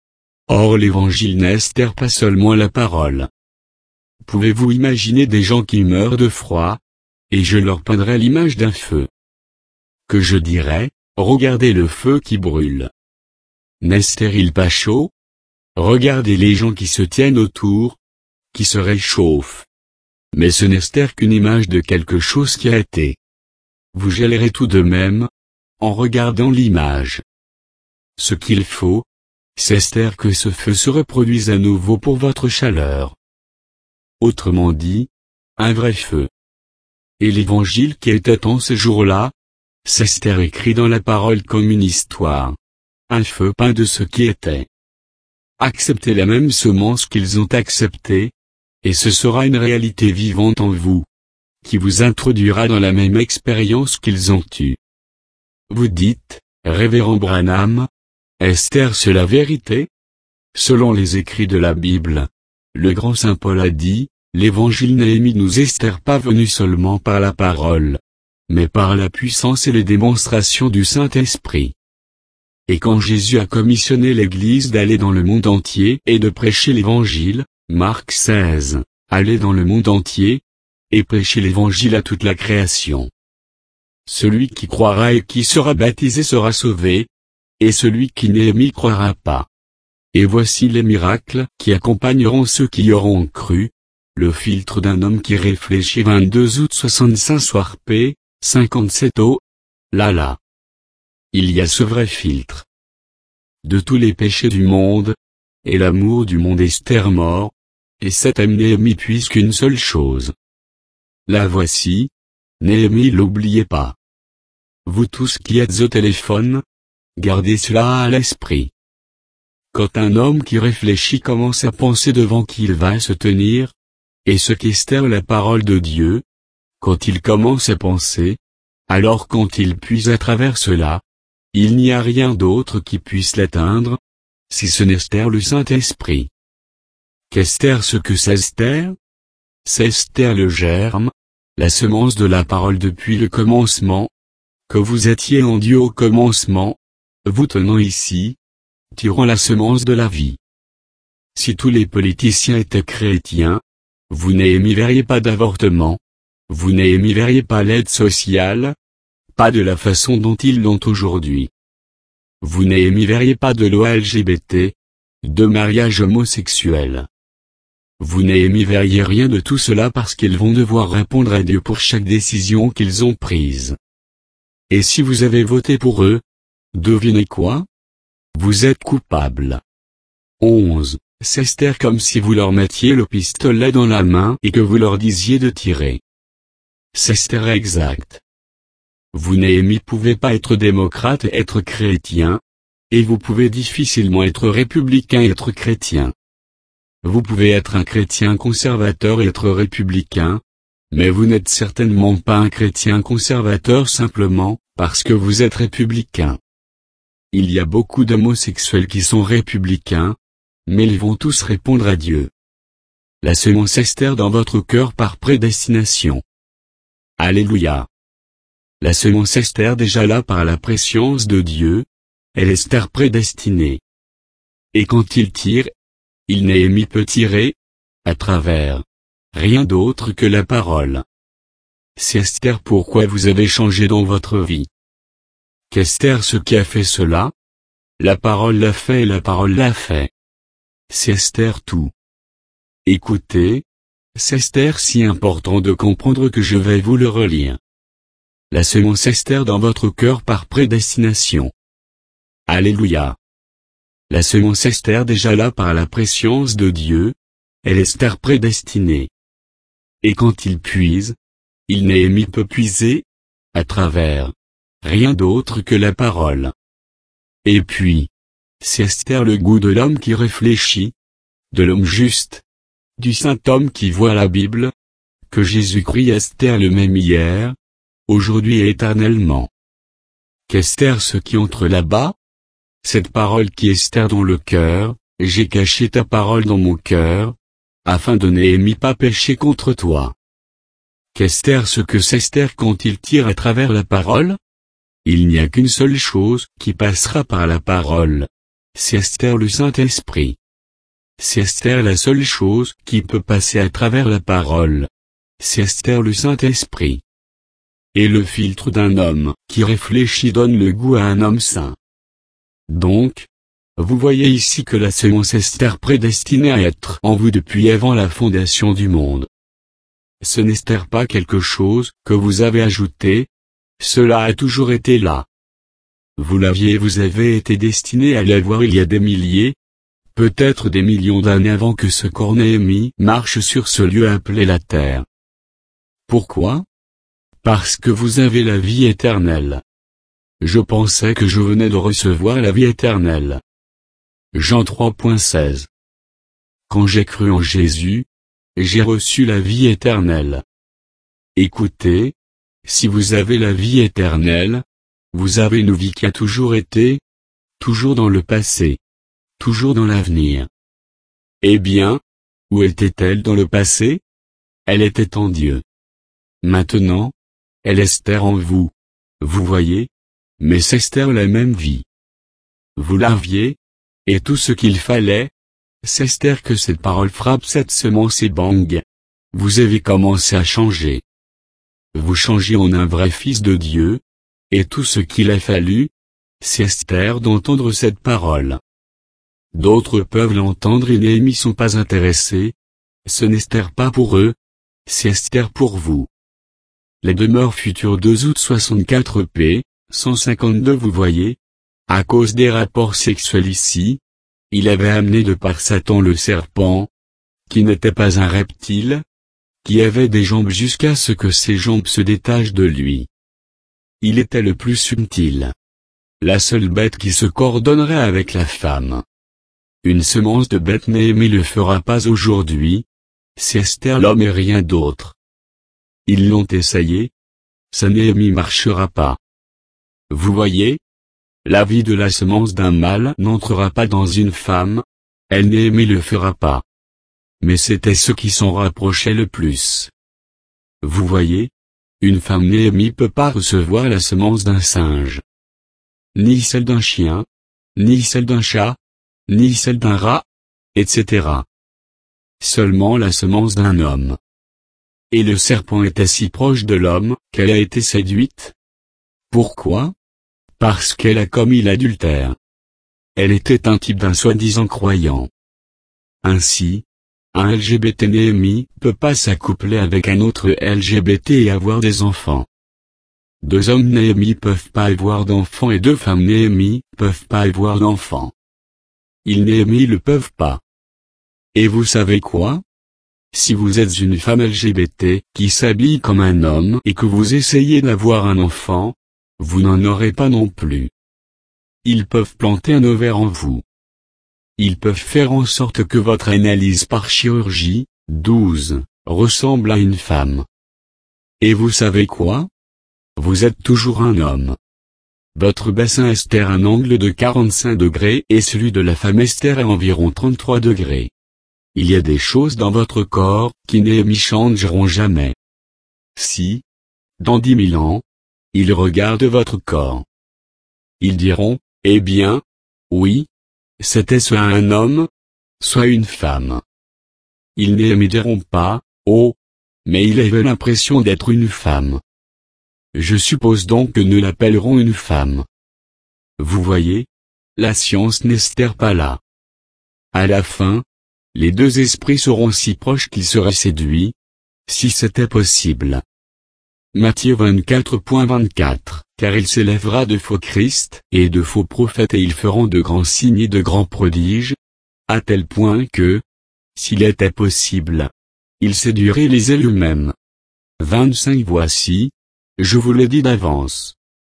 Or l'Évangile n'est Esther pas seulement la parole. Pouvez-vous imaginer des gens qui meurent de froid, et je leur peindrai l'image d'un feu. Que je dirais, regardez le feu qui brûle. N'est-il pas chaud? Regardez les gens qui se tiennent autour, qui se réchauffent. Mais ce n'est Esther qu'une image de quelque chose qui a été. Vous gèlerez tout de même, en regardant l'image. Ce qu'il faut, c'est Esther que ce feu se reproduise à nouveau pour votre chaleur. Autrement dit, un vrai feu. Et l'évangile qui était en ce jour-là, c'est Esther écrit dans la parole comme une histoire. Un feu peint de ce qui était. Acceptez la même semence qu'ils ont acceptée, et ce sera une réalité vivante en vous, qui vous introduira dans la même expérience qu'ils ont eue. Vous dites, révérend Branham, Esther c'est la vérité? Selon les écrits de la Bible, le grand saint Paul a dit, l'évangile Néhémie nous Esther pas venu seulement par la parole, mais par la puissance et les démonstrations du Saint-Esprit. Et quand Jésus a commissionné l'Église d'aller dans le monde entier et de prêcher l'Évangile, Marc seize, allez dans le monde entier, et prêchez l'Évangile à toute la création. Celui qui croira et qui sera baptisé sera sauvé, et celui qui n'y croira pas. Et voici les miracles qui accompagneront ceux qui y auront cru. Le filtre d'un homme qui réfléchit vingt-deux août soixante-cinq soir P, cinquante-sept O. Là là. Il y a ce vrai filtre. De tous les péchés du monde, et l'amour du monde Esther mort, et cet âme Néhémie puisqu'une seule chose. La voici, Néhémie l'oubliez pas. Vous tous qui êtes au téléphone, gardez cela à l'esprit. Quand un homme qui réfléchit commence à penser devant qui il va se tenir, et ce qu'Esther la parole de Dieu, quand il commence à penser, alors quand il puise à travers cela, il n'y a rien d'autre qui puisse l'atteindre, si ce n'est Esther le Saint-Esprit. Qu'Esther ce que c'est Esther? C'est Esther le germe, la semence de la parole depuis le commencement, que vous étiez en Dieu au commencement, vous tenant ici, tirant la semence de la vie. Si tous les politiciens étaient chrétiens, vous n'émiveriez pas d'avortement, vous n'émiveriez pas l'aide sociale, pas de la façon dont ils l'ont aujourd'hui. Vous n'émiveriez pas de loi L G B T, de mariage homosexuel. Vous n'émiveriez rien de tout cela parce qu'ils vont devoir répondre à Dieu pour chaque décision qu'ils ont prise. Et si vous avez voté pour eux, devinez quoi? Vous êtes coupable. onze. C'est Esther comme si vous leur mettiez le pistolet dans la main et que vous leur disiez de tirer. C'est Esther exact. Vous Néhémie pouvez pas être démocrate et être chrétien, et vous pouvez difficilement être républicain et être chrétien. Vous pouvez être un chrétien conservateur et être républicain, mais vous n'êtes certainement pas un chrétien conservateur simplement parce que vous êtes républicain. Il y a beaucoup d'homosexuels qui sont républicains, mais ils vont tous répondre à Dieu. La semence Esther dans votre cœur par prédestination. Alléluia. La semence Esther déjà là par la préscience de Dieu, elle est Esther prédestinée. Et quand il tire, il Néhémie peut tirer, à travers, rien d'autre que la parole. C'est Esther pourquoi vous avez changé dans votre vie. Qu'Esther ce qui a fait cela? La parole l'a fait et la parole l'a fait. C'est Esther tout. Écoutez, c'est Esther si important de comprendre que je vais vous le relire. La semence Esther dans votre cœur par prédestination. Alléluia. La semence Esther déjà là par la préscience de Dieu, elle est Esther prédestinée. Et quand il puise, il Néhémie peut puiser, à travers. Rien d'autre que la parole. Et puis, c'est Esther le goût de l'homme qui réfléchit, de l'homme juste, du saint homme qui voit la Bible, que Jésus-Christ Esther le même hier, aujourd'hui et éternellement. Qu'Esther ce qui entre là-bas? Cette parole qui Esther dans le cœur, j'ai caché ta parole dans mon cœur, afin de Néhémie pas pécher contre toi. Qu'Esther ce que c'est Esther quand il tire à travers la parole? Il n'y a qu'une seule chose qui passera par la parole. C'est Esther le Saint-Esprit. C'est Esther la seule chose qui peut passer à travers la parole. C'est Esther le Saint-Esprit. Et le filtre d'un homme qui réfléchit donne le goût à un homme saint. Donc, vous voyez ici que la semence Esther prédestinée à être en vous depuis avant la fondation du monde. Ce n'est Esther pas quelque chose que vous avez ajouté, cela a toujours été là. Vous l'aviez et vous avez été destiné à l'avoir il y a des milliers, peut-être des millions d'années avant que ce corps Néhémie marche sur ce lieu appelé la terre. Pourquoi? Parce que vous avez la vie éternelle. Je pensais que je venais de recevoir la vie éternelle. Jean trois seize. Quand j'ai cru en Jésus, j'ai reçu la vie éternelle. Écoutez, si vous avez la vie éternelle, vous avez une vie qui a toujours été, toujours dans le passé, toujours dans l'avenir. Eh bien, où était-elle dans le passé? Elle était en Dieu. Maintenant, elle est Esther en vous. Vous voyez? Mais c'est Esther la même vie. Vous l'aviez, et tout ce qu'il fallait, c'est Esther que cette parole frappe cette semence et bang. Vous avez commencé à changer. Vous changez en un vrai fils de Dieu, et tout ce qu'il a fallu, c'est Esther d'entendre cette parole. D'autres peuvent l'entendre et Néhémie sont pas intéressés. Ce n'est Esther pas pour eux, c'est Esther pour vous. Les demeures futures deux août soixante-quatre p, cent cinquante-deux vous voyez, à cause des rapports sexuels ici, il avait amené de par Satan le serpent, qui n'était pas un reptile, qui avait des jambes jusqu'à ce que ses jambes se détachent de lui. Il était le plus subtil. La seule bête qui se coordonnerait avec la femme. Une semence de bête Néhémie le fera pas aujourd'hui, c'est Esther l'homme et rien d'autre. Ils l'ont essayé, ça Néhémie marchera pas. Vous voyez? La vie de la semence d'un mâle n'entrera pas dans une femme, elle Néhémie le fera pas. Mais c'était ce qui s'en rapprochait le plus. Vous voyez? Une femme Néhémie peut pas recevoir la semence d'un singe. Ni celle d'un chien, ni celle d'un chat, ni celle d'un rat, et cetera. Seulement la semence d'un homme. Et le serpent était si proche de l'homme, qu'elle a été séduite. Pourquoi? Parce qu'elle a commis l'adultère. Elle était un type d'un soi-disant croyant. Ainsi, un L G B T Néhémie peut pas s'accoupler avec un autre L G B T et avoir des enfants. Deux hommes Néhémie peuvent pas avoir d'enfants et deux femmes Néhémie peuvent pas avoir d'enfants. Ils Néhémie le peuvent pas. Et vous savez quoi? Si vous êtes une femme L G B T qui s'habille comme un homme et que vous essayez d'avoir un enfant, vous n'en aurez pas non plus. Ils peuvent planter un ovaire en vous. Ils peuvent faire en sorte que votre analyse par chirurgie, douze, ressemble à une femme. Et vous savez quoi? Vous êtes toujours un homme. Votre bassin Esther a un angle de quarante-cinq degrés et celui de la femme Esther est environ trente-trois degrés. Il y a des choses dans votre corps qui Néhémie changeront jamais. Si, dans dix mille ans, ils regardent votre corps, ils diront, eh bien, oui, c'était soit un homme, soit une femme. Ils Néhémie diront pas, oh, mais il avait l'impression d'être une femme. Je suppose donc que nous l'appellerons une femme. Vous voyez, la science n'Esther pas là. À la fin, les deux esprits seront si proches qu'ils seraient séduits, si c'était possible. Matthieu vingt-quatre vingt-quatre, car il s'élèvera de faux Christ et de faux prophètes et ils feront de grands signes et de grands prodiges, à tel point que, s'il était possible, ils séduiraient les élus eux-mêmes. vingt-cinq Voici, je vous l'ai dit d'avance.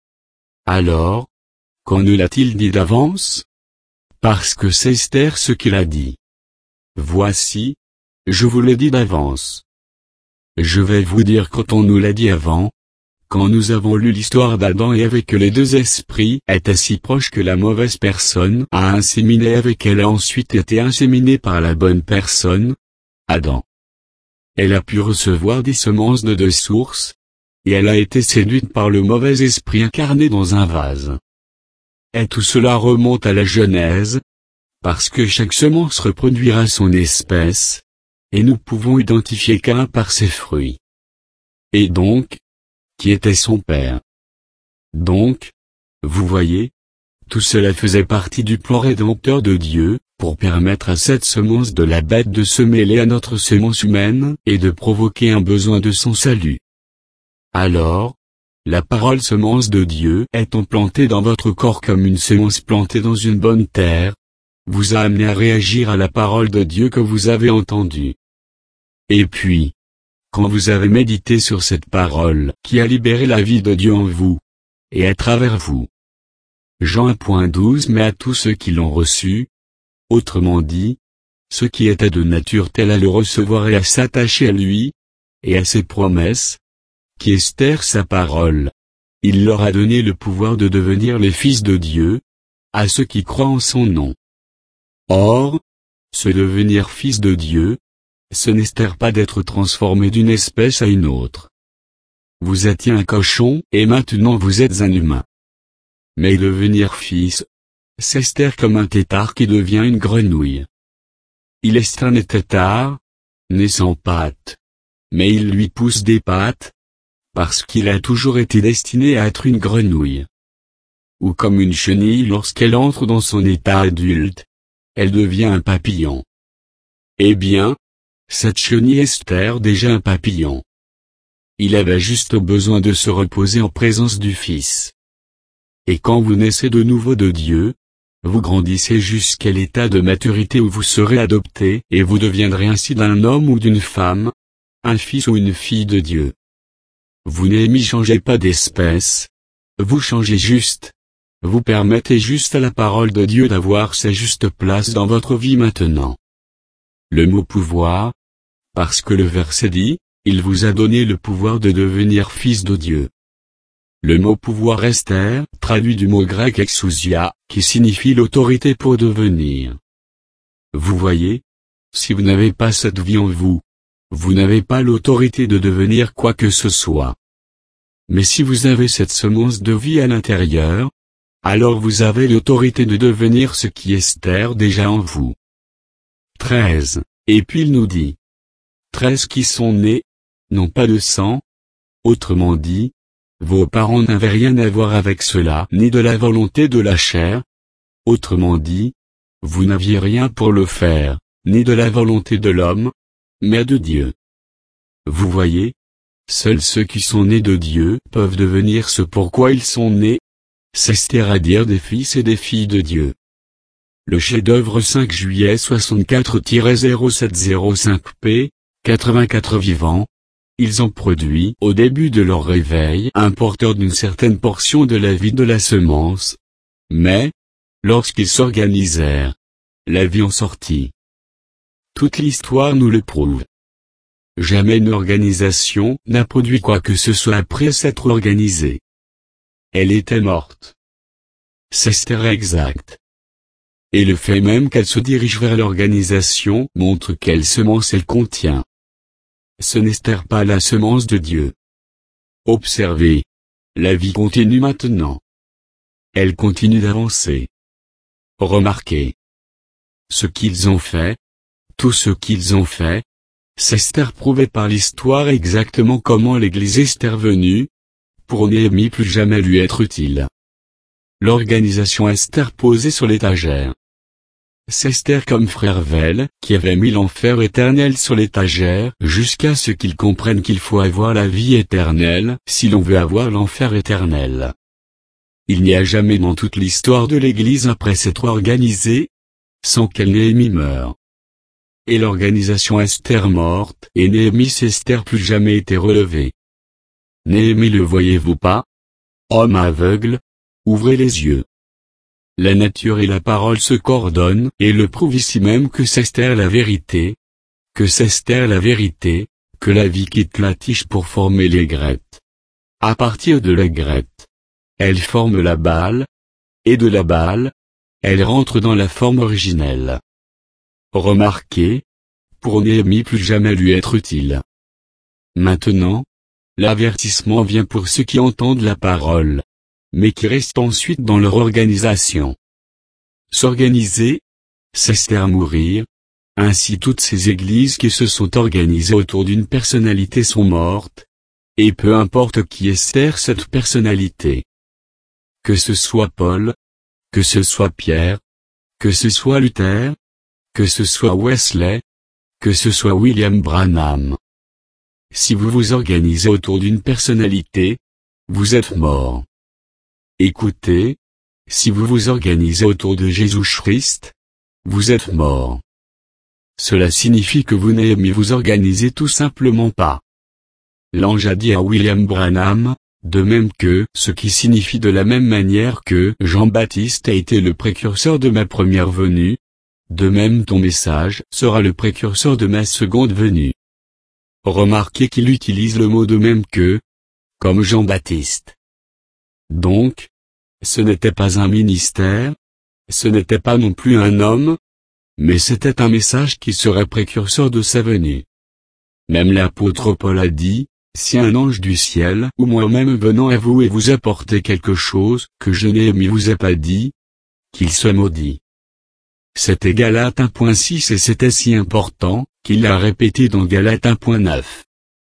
Alors, qu'en nous l'a-t-il dit d'avance? Parce que c'est Esther ce qu'il a dit. Voici, je vous l'ai dit d'avance. Je vais vous dire quand on nous l'a dit avant, quand nous avons lu l'histoire d'Adam et Ève et que les deux esprits étaient si proches que la mauvaise personne a inséminé Ève et qu'elle a ensuite été inséminée par la bonne personne, Adam. Elle a pu recevoir des semences de deux sources, et elle a été séduite par le mauvais esprit incarné dans un vase. Et tout cela remonte à la Genèse, parce que chaque semence reproduira son espèce, et nous pouvons identifier Caïn par ses fruits. Et donc, qui était son père? Donc, vous voyez, tout cela faisait partie du plan rédempteur de Dieu, pour permettre à cette semence de la bête de se mêler à notre semence humaine, et de provoquer un besoin de son salut. Alors, la parole semence de Dieu étant plantée dans votre corps comme une semence plantée dans une bonne terre, vous a amené à réagir à la parole de Dieu que vous avez entendue. Et puis, quand vous avez médité sur cette parole qui a libéré la vie de Dieu en vous, et à travers vous. Jean un point douze Mais à tous ceux qui l'ont reçu, autrement dit, ceux qui étaient de nature telle à le recevoir et à s'attacher à lui, et à ses promesses, qui estèrent sa parole, il leur a donné le pouvoir de devenir les fils de Dieu, à ceux qui croient en son nom. Or, ce devenir fils de Dieu, ce n'espère pas d'être transformé d'une espèce à une autre. Vous étiez un cochon, et maintenant vous êtes un humain. Mais devenir fils, c'est comme un tétard qui devient une grenouille. Il est un tétard, né sans pattes. Mais il lui pousse des pattes, parce qu'il a toujours été destiné à être une grenouille. Ou comme une chenille lorsqu'elle entre dans son état adulte, elle devient un papillon. Eh bien, cette chenille est déjà un papillon. Il avait juste besoin de se reposer en présence du Fils. Et quand vous naissez de nouveau de Dieu, vous grandissez jusqu'à l'état de maturité où vous serez adopté et vous deviendrez ainsi d'un homme ou d'une femme, un fils ou une fille de Dieu. Vous n'y changez pas d'espèce, vous changez juste. Vous permettez juste à la parole de Dieu d'avoir sa juste place dans votre vie maintenant. Le mot pouvoir, parce que le verset dit, il vous a donné le pouvoir de devenir fils de Dieu. Le mot pouvoir Esther, traduit du mot grec exousia, qui signifie l'autorité pour devenir. Vous voyez, si vous n'avez pas cette vie en vous, vous n'avez pas l'autorité de devenir quoi que ce soit. Mais si vous avez cette semence de vie à l'intérieur, alors vous avez l'autorité de devenir ce qui est Esther déjà en vous. treize. Et puis il nous dit. treize qui sont nés, non pas de sang. Autrement dit, vos parents n'avaient rien à voir avec cela, ni de la volonté de la chair. Autrement dit, vous n'aviez rien pour le faire, ni de la volonté de l'homme, mais de Dieu. Vous voyez, seuls ceux qui sont nés de Dieu peuvent devenir ce pourquoi ils sont nés, c'est-à-dire des fils et des filles de Dieu. Le chef-d'œuvre cinq juillet soixante-quatre zéro sept zéro cinq p, quatre-vingt-quatre vivants, ils ont produit au début de leur réveil un porteur d'une certaine portion de la vie de la semence. Mais, lorsqu'ils s'organisèrent, la vie en sortit. Toute l'histoire nous le prouve. Jamais une organisation n'a produit quoi que ce soit après s'être organisée. Elle était morte. C'est exact. Et le fait même qu'elle se dirige vers l'organisation montre quelle semence elle contient. Ce n'est pas la semence de Dieu. Observez. La vie continue maintenant. Elle continue d'avancer. Remarquez. Ce qu'ils ont fait, tout ce qu'ils ont fait, c'est prouvé par l'histoire exactement comment l'Église est venue, pour Néhémie plus jamais lui être utile. L'organisation Esther posée sur l'étagère. C'est Esther comme frère Vel, qui avait mis l'enfer éternel sur l'étagère, jusqu'à ce qu'il comprenne qu'il faut avoir la vie éternelle, si l'on veut avoir l'enfer éternel. Il n'y a jamais dans toute l'histoire de l'Église après s'être organisée, sans qu'elle Néhémie meure. Et l'organisation Esther morte, et Néhémie Esther plus jamais été relevée. Néhémie le voyez-vous pas? Homme aveugle, ouvrez les yeux. La nature et la parole se coordonnent et le prouvent ici même que s'estère la vérité, que s'estère la vérité, que la vie quitte la tige pour former les graines. À partir de la graine, elle forme la balle, et de la balle, elle rentre dans la forme originelle. Remarquez, pour Néhémie plus jamais lui être utile. Maintenant, l'avertissement vient pour ceux qui entendent la parole, mais qui restent ensuite dans leur organisation. S'organiser, c'est mourir, ainsi toutes ces églises qui se sont organisées autour d'une personnalité sont mortes, et peu importe qui est cette personnalité. Que ce soit Paul, que ce soit Pierre, que ce soit Luther, que ce soit Wesley, que ce soit William Branham. Si vous vous organisez autour d'une personnalité, vous êtes mort. Écoutez, si vous vous organisez autour de Jésus-Christ, vous êtes mort. Cela signifie que vous n'aimez vous organiser tout simplement pas. L'ange a dit à William Branham, de même que, ce qui signifie de la même manière que Jean-Baptiste a été le précurseur de ma première venue, de même ton message sera le précurseur de ma seconde venue. Remarquez qu'il utilise le mot de même que, comme Jean-Baptiste. Donc, ce n'était pas un ministère, ce n'était pas non plus un homme, mais c'était un message qui serait précurseur de sa venue. Même l'apôtre Paul a dit, si un ange du ciel ou moi-même venant à vous et vous apporter quelque chose que je n'ai vous ai pas dit, qu'il soit maudit. C'était Galates un point six et c'était si important, qu'il l'a répété dans Galates un point neuf.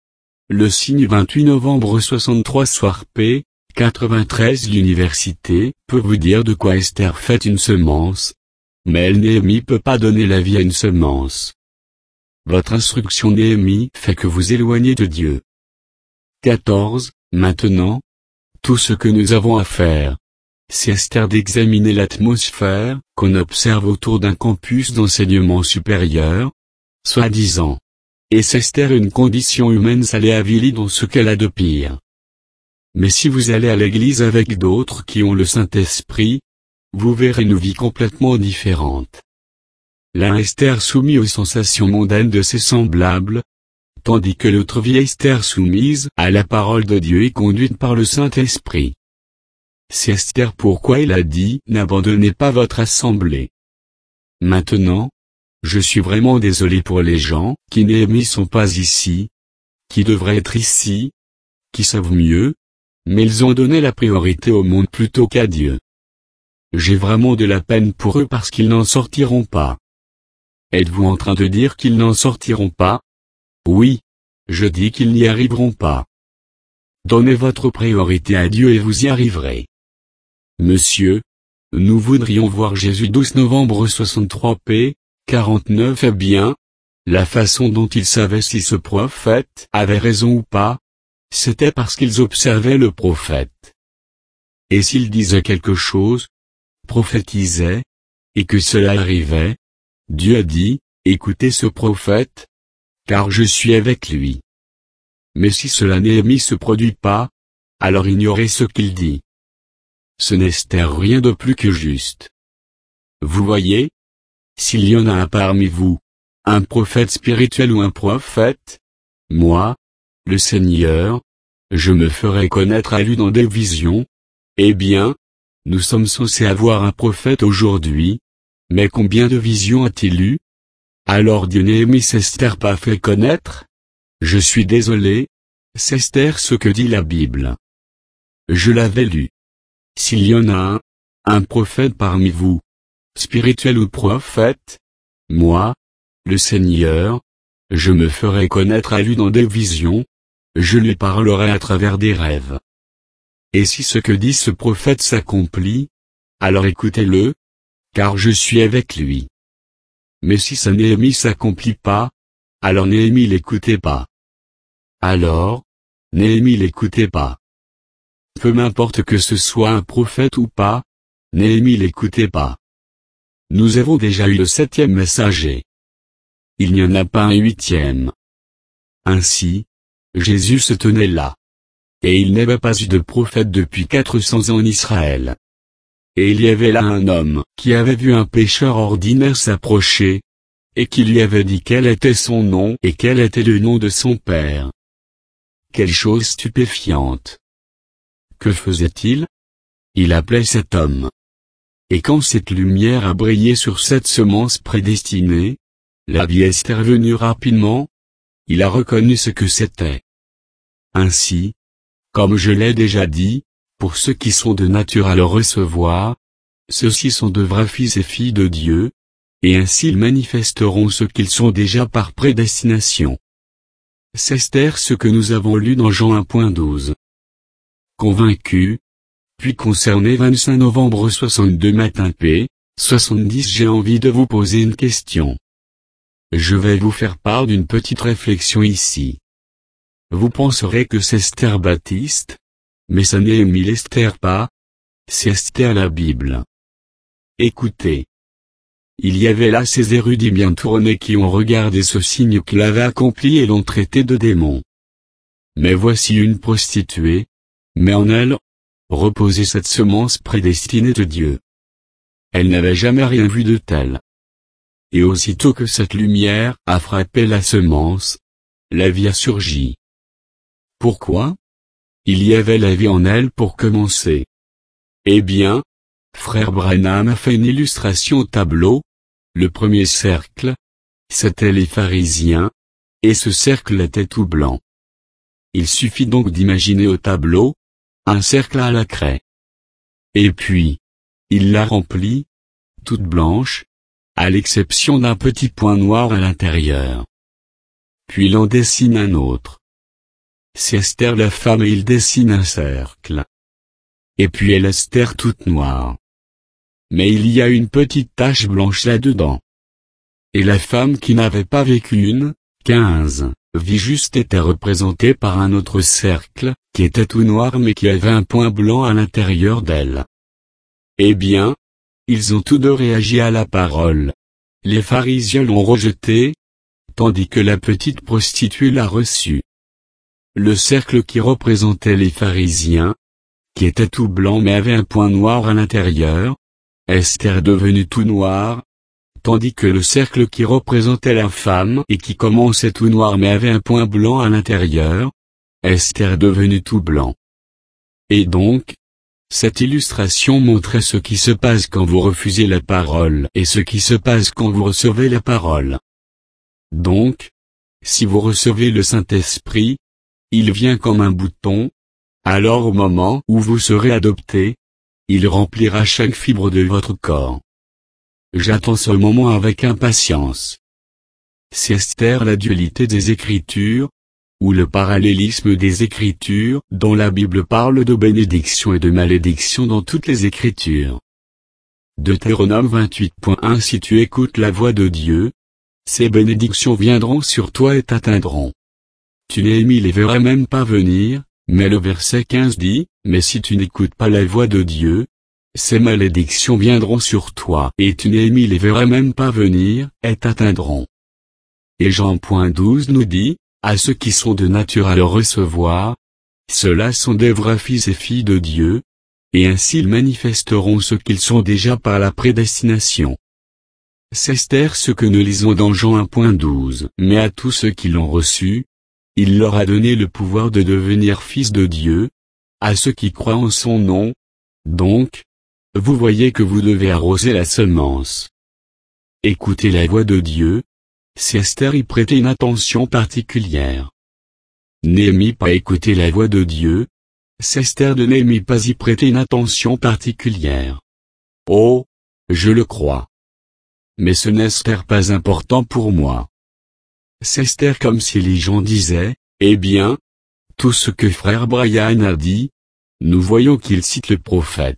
Le signe vingt-huit novembre soixante-trois soir P, quatre-vingt-treize L'université peut vous dire de quoi Esther fait une semence, mais elle Néhémie peut pas donner la vie à une semence. Votre instruction Néhémie fait que vous éloignez de Dieu. quatorze. Maintenant, tout ce que nous avons à faire, c'est Esther d'examiner l'atmosphère qu'on observe autour d'un campus d'enseignement supérieur, soi-disant. Et c'est Esther une condition humaine salée avilie dans ce qu'elle a de pire. Mais si vous allez à l'église avec d'autres qui ont le Saint-Esprit, vous verrez une vie complètement différente. L'un Esther soumis aux sensations mondaines de ses semblables, tandis que l'autre vie Esther soumise à la parole de Dieu et conduite par le Saint-Esprit. C'est Esther pourquoi il a dit « N'abandonnez pas votre assemblée ». Maintenant, je suis vraiment désolé pour les gens qui Néhémie sont pas ici, qui devraient être ici, qui savent mieux, mais ils ont donné la priorité au monde plutôt qu'à Dieu. J'ai vraiment de la peine pour eux parce qu'ils n'en sortiront pas. Êtes-vous en train de dire qu'ils n'en sortiront pas? Oui, je dis qu'ils n'y arriveront pas. Donnez votre priorité à Dieu et vous y arriverez. Monsieur, nous voudrions voir Jésus douze novembre soixante-trois P, quarante-neuf Eh bien, la façon dont ils savaient si ce prophète avait raison ou pas, c'était parce qu'ils observaient le prophète. Et s'il disait quelque chose, prophétisait, et que cela arrivait, Dieu a dit, écoutez ce prophète, car je suis avec lui. Mais si cela Néhémie se produit pas, alors ignorez ce qu'il dit. Ce n'est rien de plus que juste. Vous voyez? S'il y en a un parmi vous, un prophète spirituel ou un prophète, moi, le Seigneur, je me ferai connaître à lui dans des visions, eh bien, nous sommes censés avoir un prophète aujourd'hui, mais combien de visions a-t-il eu? Alors Dieu Néhémie s'Esther pas fait connaître? Je suis désolé, c'est Esther ce que dit la Bible. Je l'avais lu. S'il y en a un, un prophète parmi vous, spirituel ou prophète, moi, le Seigneur, je me ferai connaître à lui dans des visions, je lui parlerai à travers des rêves. Et si ce que dit ce prophète s'accomplit, alors écoutez-le, car je suis avec lui. Mais si ça Néhémie s'accomplit pas, alors Néhémie l'écoutez pas. Alors, Néhémie l'écoutez pas. Peu m'importe que ce soit un prophète ou pas, Néhémie l'écoutez pas. Nous avons déjà eu le septième messager. Il n'y en a pas un huitième. Ainsi, Jésus se tenait là. et il n'avait pas eu de prophète depuis quatre cents ans en Israël. Et il y avait là un homme qui avait vu un pécheur ordinaire s'approcher, et qui lui avait dit quel était son nom et quel était le nom de son père. Quelle chose stupéfiante! Que faisait-il? Il appelait cet homme. Et quand cette lumière a brillé sur cette semence prédestinée, la vie est venue rapidement, il a reconnu ce que c'était. Ainsi, comme je l'ai déjà dit, pour ceux qui sont de nature à le recevoir, ceux-ci sont de vrais fils et filles de Dieu, et ainsi ils manifesteront ce qu'ils sont déjà par prédestination. C'est ce que nous avons lu dans Jean un douze. Convaincu, puis concerné vingt-cinq novembre soixante-deux matin p. soixante-dix. J'ai envie de vous poser une question. Je vais vous faire part d'une petite réflexion ici. Vous penserez que c'est Esther Baptiste, mais ça n'est Émile Esther pas, c'est Esther la Bible. Écoutez. Il y avait là ces érudits bien tournés qui ont regardé ce signe qu'il avait accompli et l'ont traité de démon. Mais voici une prostituée, mais en elle, reposait cette semence prédestinée de Dieu. Elle n'avait jamais rien vu de tel. Et aussitôt que cette lumière a frappé la semence, la vie a surgi. Pourquoi? Il y avait la vie en elle pour commencer. Eh bien, frère Branham a fait une illustration au tableau. Le premier cercle, c'était les pharisiens, et ce cercle était tout blanc. Il suffit donc d'imaginer au tableau, un cercle à la craie. Et puis, il l'a remplie, toute blanche, à l'exception d'un petit point noir à l'intérieur. Puis il en dessine un autre. C'est Esther la femme et il dessine un cercle. Et puis elle Esther toute noire. Mais il y a une petite tache blanche là-dedans. Et la femme qui n'avait pas vécu une, quinze, vie juste était représentée par un autre cercle, qui était tout noir mais qui avait un point blanc à l'intérieur d'elle. Eh bien, ils ont tous deux réagi à la parole. Les pharisiens l'ont rejeté, tandis que la petite prostituée l'a reçue. Le cercle qui représentait les pharisiens, qui était tout blanc mais avait un point noir à l'intérieur, Esther devenue tout noir, tandis que le cercle qui représentait la femme et qui commençait tout noir mais avait un point blanc à l'intérieur, Esther devenue tout blanc. Et donc, cette illustration montrait ce qui se passe quand vous refusez la parole et ce qui se passe quand vous recevez la parole. Donc, si vous recevez le Saint-Esprit, il vient comme un bouton, alors au moment où vous serez adopté, il remplira chaque fibre de votre corps. J'attends ce moment avec impatience. C'est Esther la dualité des Écritures, ou le parallélisme des Écritures, dont la Bible parle de bénédiction et de malédiction dans toutes les Écritures. Deutéronome vingt-huit point un Si tu écoutes la voix de Dieu, ces bénédictions viendront sur toi et t'atteindront. Tu les les verrais même pas venir, mais le verset quinze dit, mais si tu n'écoutes pas la voix de Dieu, ces malédictions viendront sur toi et tu les les verrais même pas venir, et t'atteindront. Et Jean douze nous dit, à ceux qui sont de nature à le recevoir, ceux-là sont des vrais fils et filles de Dieu, et ainsi ils manifesteront ce qu'ils sont déjà par la prédestination. C'est Esther ce que nous lisons dans Jean un douze. Mais à tous ceux qui l'ont reçu, il leur a donné le pouvoir de devenir fils de Dieu, à ceux qui croient en son nom. Donc, vous voyez que vous devez arroser la semence. Écoutez la voix de Dieu, c'est Esther y prêter une attention particulière. Néhémie pas écouter la voix de Dieu, c'est Esther de Néhémie pas y prêter une attention particulière. Oh, je le crois. Mais ce n'est Esther pas important pour moi. C'est Esther comme si les gens disaient, eh bien, tout ce que frère Brian a dit, nous voyons qu'il cite le prophète.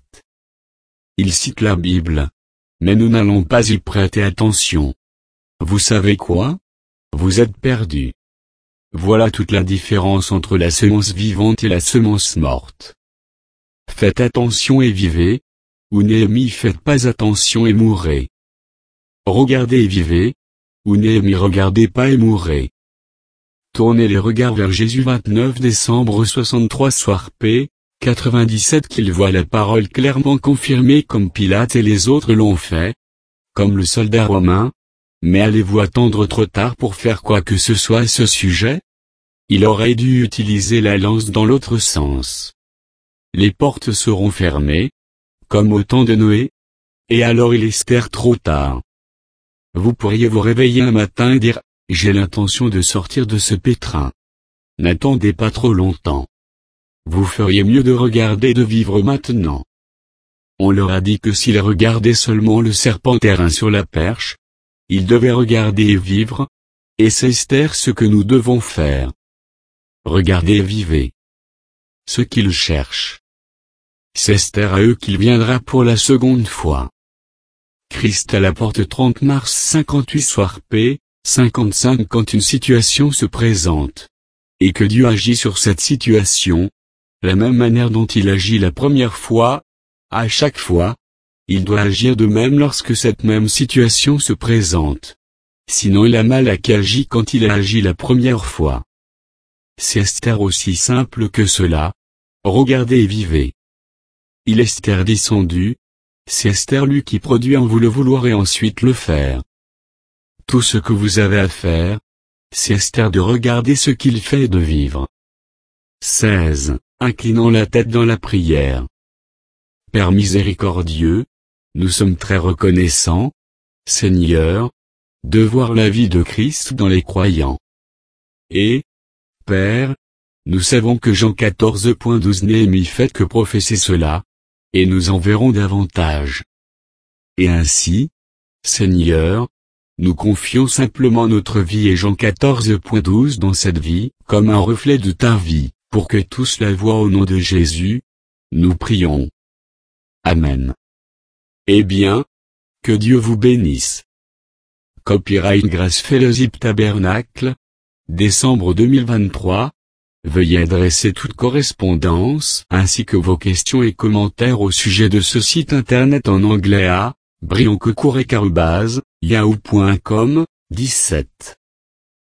Il cite la Bible. Mais nous n'allons pas y prêter attention. Vous savez quoi? Vous êtes perdus. Voilà toute la différence entre la semence vivante et la semence morte. Faites attention et vivez, ou Néhémie faites pas attention et mourrez. Regardez et vivez, ou Néhémie regardez pas et mourrez. Tournez les regards vers Jésus. vingt-neuf décembre soixante-trois soir p. quatre-vingt-dix-sept qu'il voit la parole clairement confirmée comme Pilate et les autres l'ont fait, comme le soldat romain. Mais allez-vous attendre trop tard pour faire quoi que ce soit à ce sujet? Il aurait dû utiliser la lance dans l'autre sens. Les portes seront fermées, comme au temps de Noé. Et alors il espère trop tard. Vous pourriez vous réveiller un matin et dire, j'ai l'intention de sortir de ce pétrin. N'attendez pas trop longtemps. Vous feriez mieux de regarder et de vivre maintenant. On leur a dit que s'ils regardaient seulement le serpent terrain sur la perche, ils devaient regarder et vivre, et c'est Esther ce que nous devons faire. Regardez et vivez. Ce qu'ils cherchent. C'est Esther à eux qu'il viendra pour la seconde fois. Christ à la porte. Trente mars cinquante-huit soir p. cinquante-cinq quand une situation se présente, et que Dieu agit sur cette situation, la même manière dont il agit la première fois, à chaque fois, il doit agir de même lorsque cette même situation se présente. Sinon il a mal à qu'agit quand il a agi la première fois. C'est Esther aussi simple que cela. Regardez et vivez. Il est Esther descendu. C'est Esther lui qui produit en vous le vouloir et ensuite le faire. Tout ce que vous avez à faire, c'est Esther de regarder ce qu'il fait et de vivre. seize. Inclinant la tête dans la prière. Père miséricordieux, nous sommes très reconnaissants, Seigneur, de voir la vie de Christ dans les croyants. Et, Père, nous savons que Jean quatorze douze Néhémie fait que professer cela, et nous en verrons davantage. Et ainsi, Seigneur, nous confions simplement notre vie et Jean quatorze douze dans cette vie, comme un reflet de ta vie, pour que tous la voient au nom de Jésus, nous prions. Amen. Eh bien, que Dieu vous bénisse. Copyright Grace Fellowship Tabernacle, décembre deux mille vingt-trois. Veuillez adresser toute correspondance ainsi que vos questions et commentaires au sujet de ce site internet en anglais à brioncocourec arobase yahoo point com dix-sept.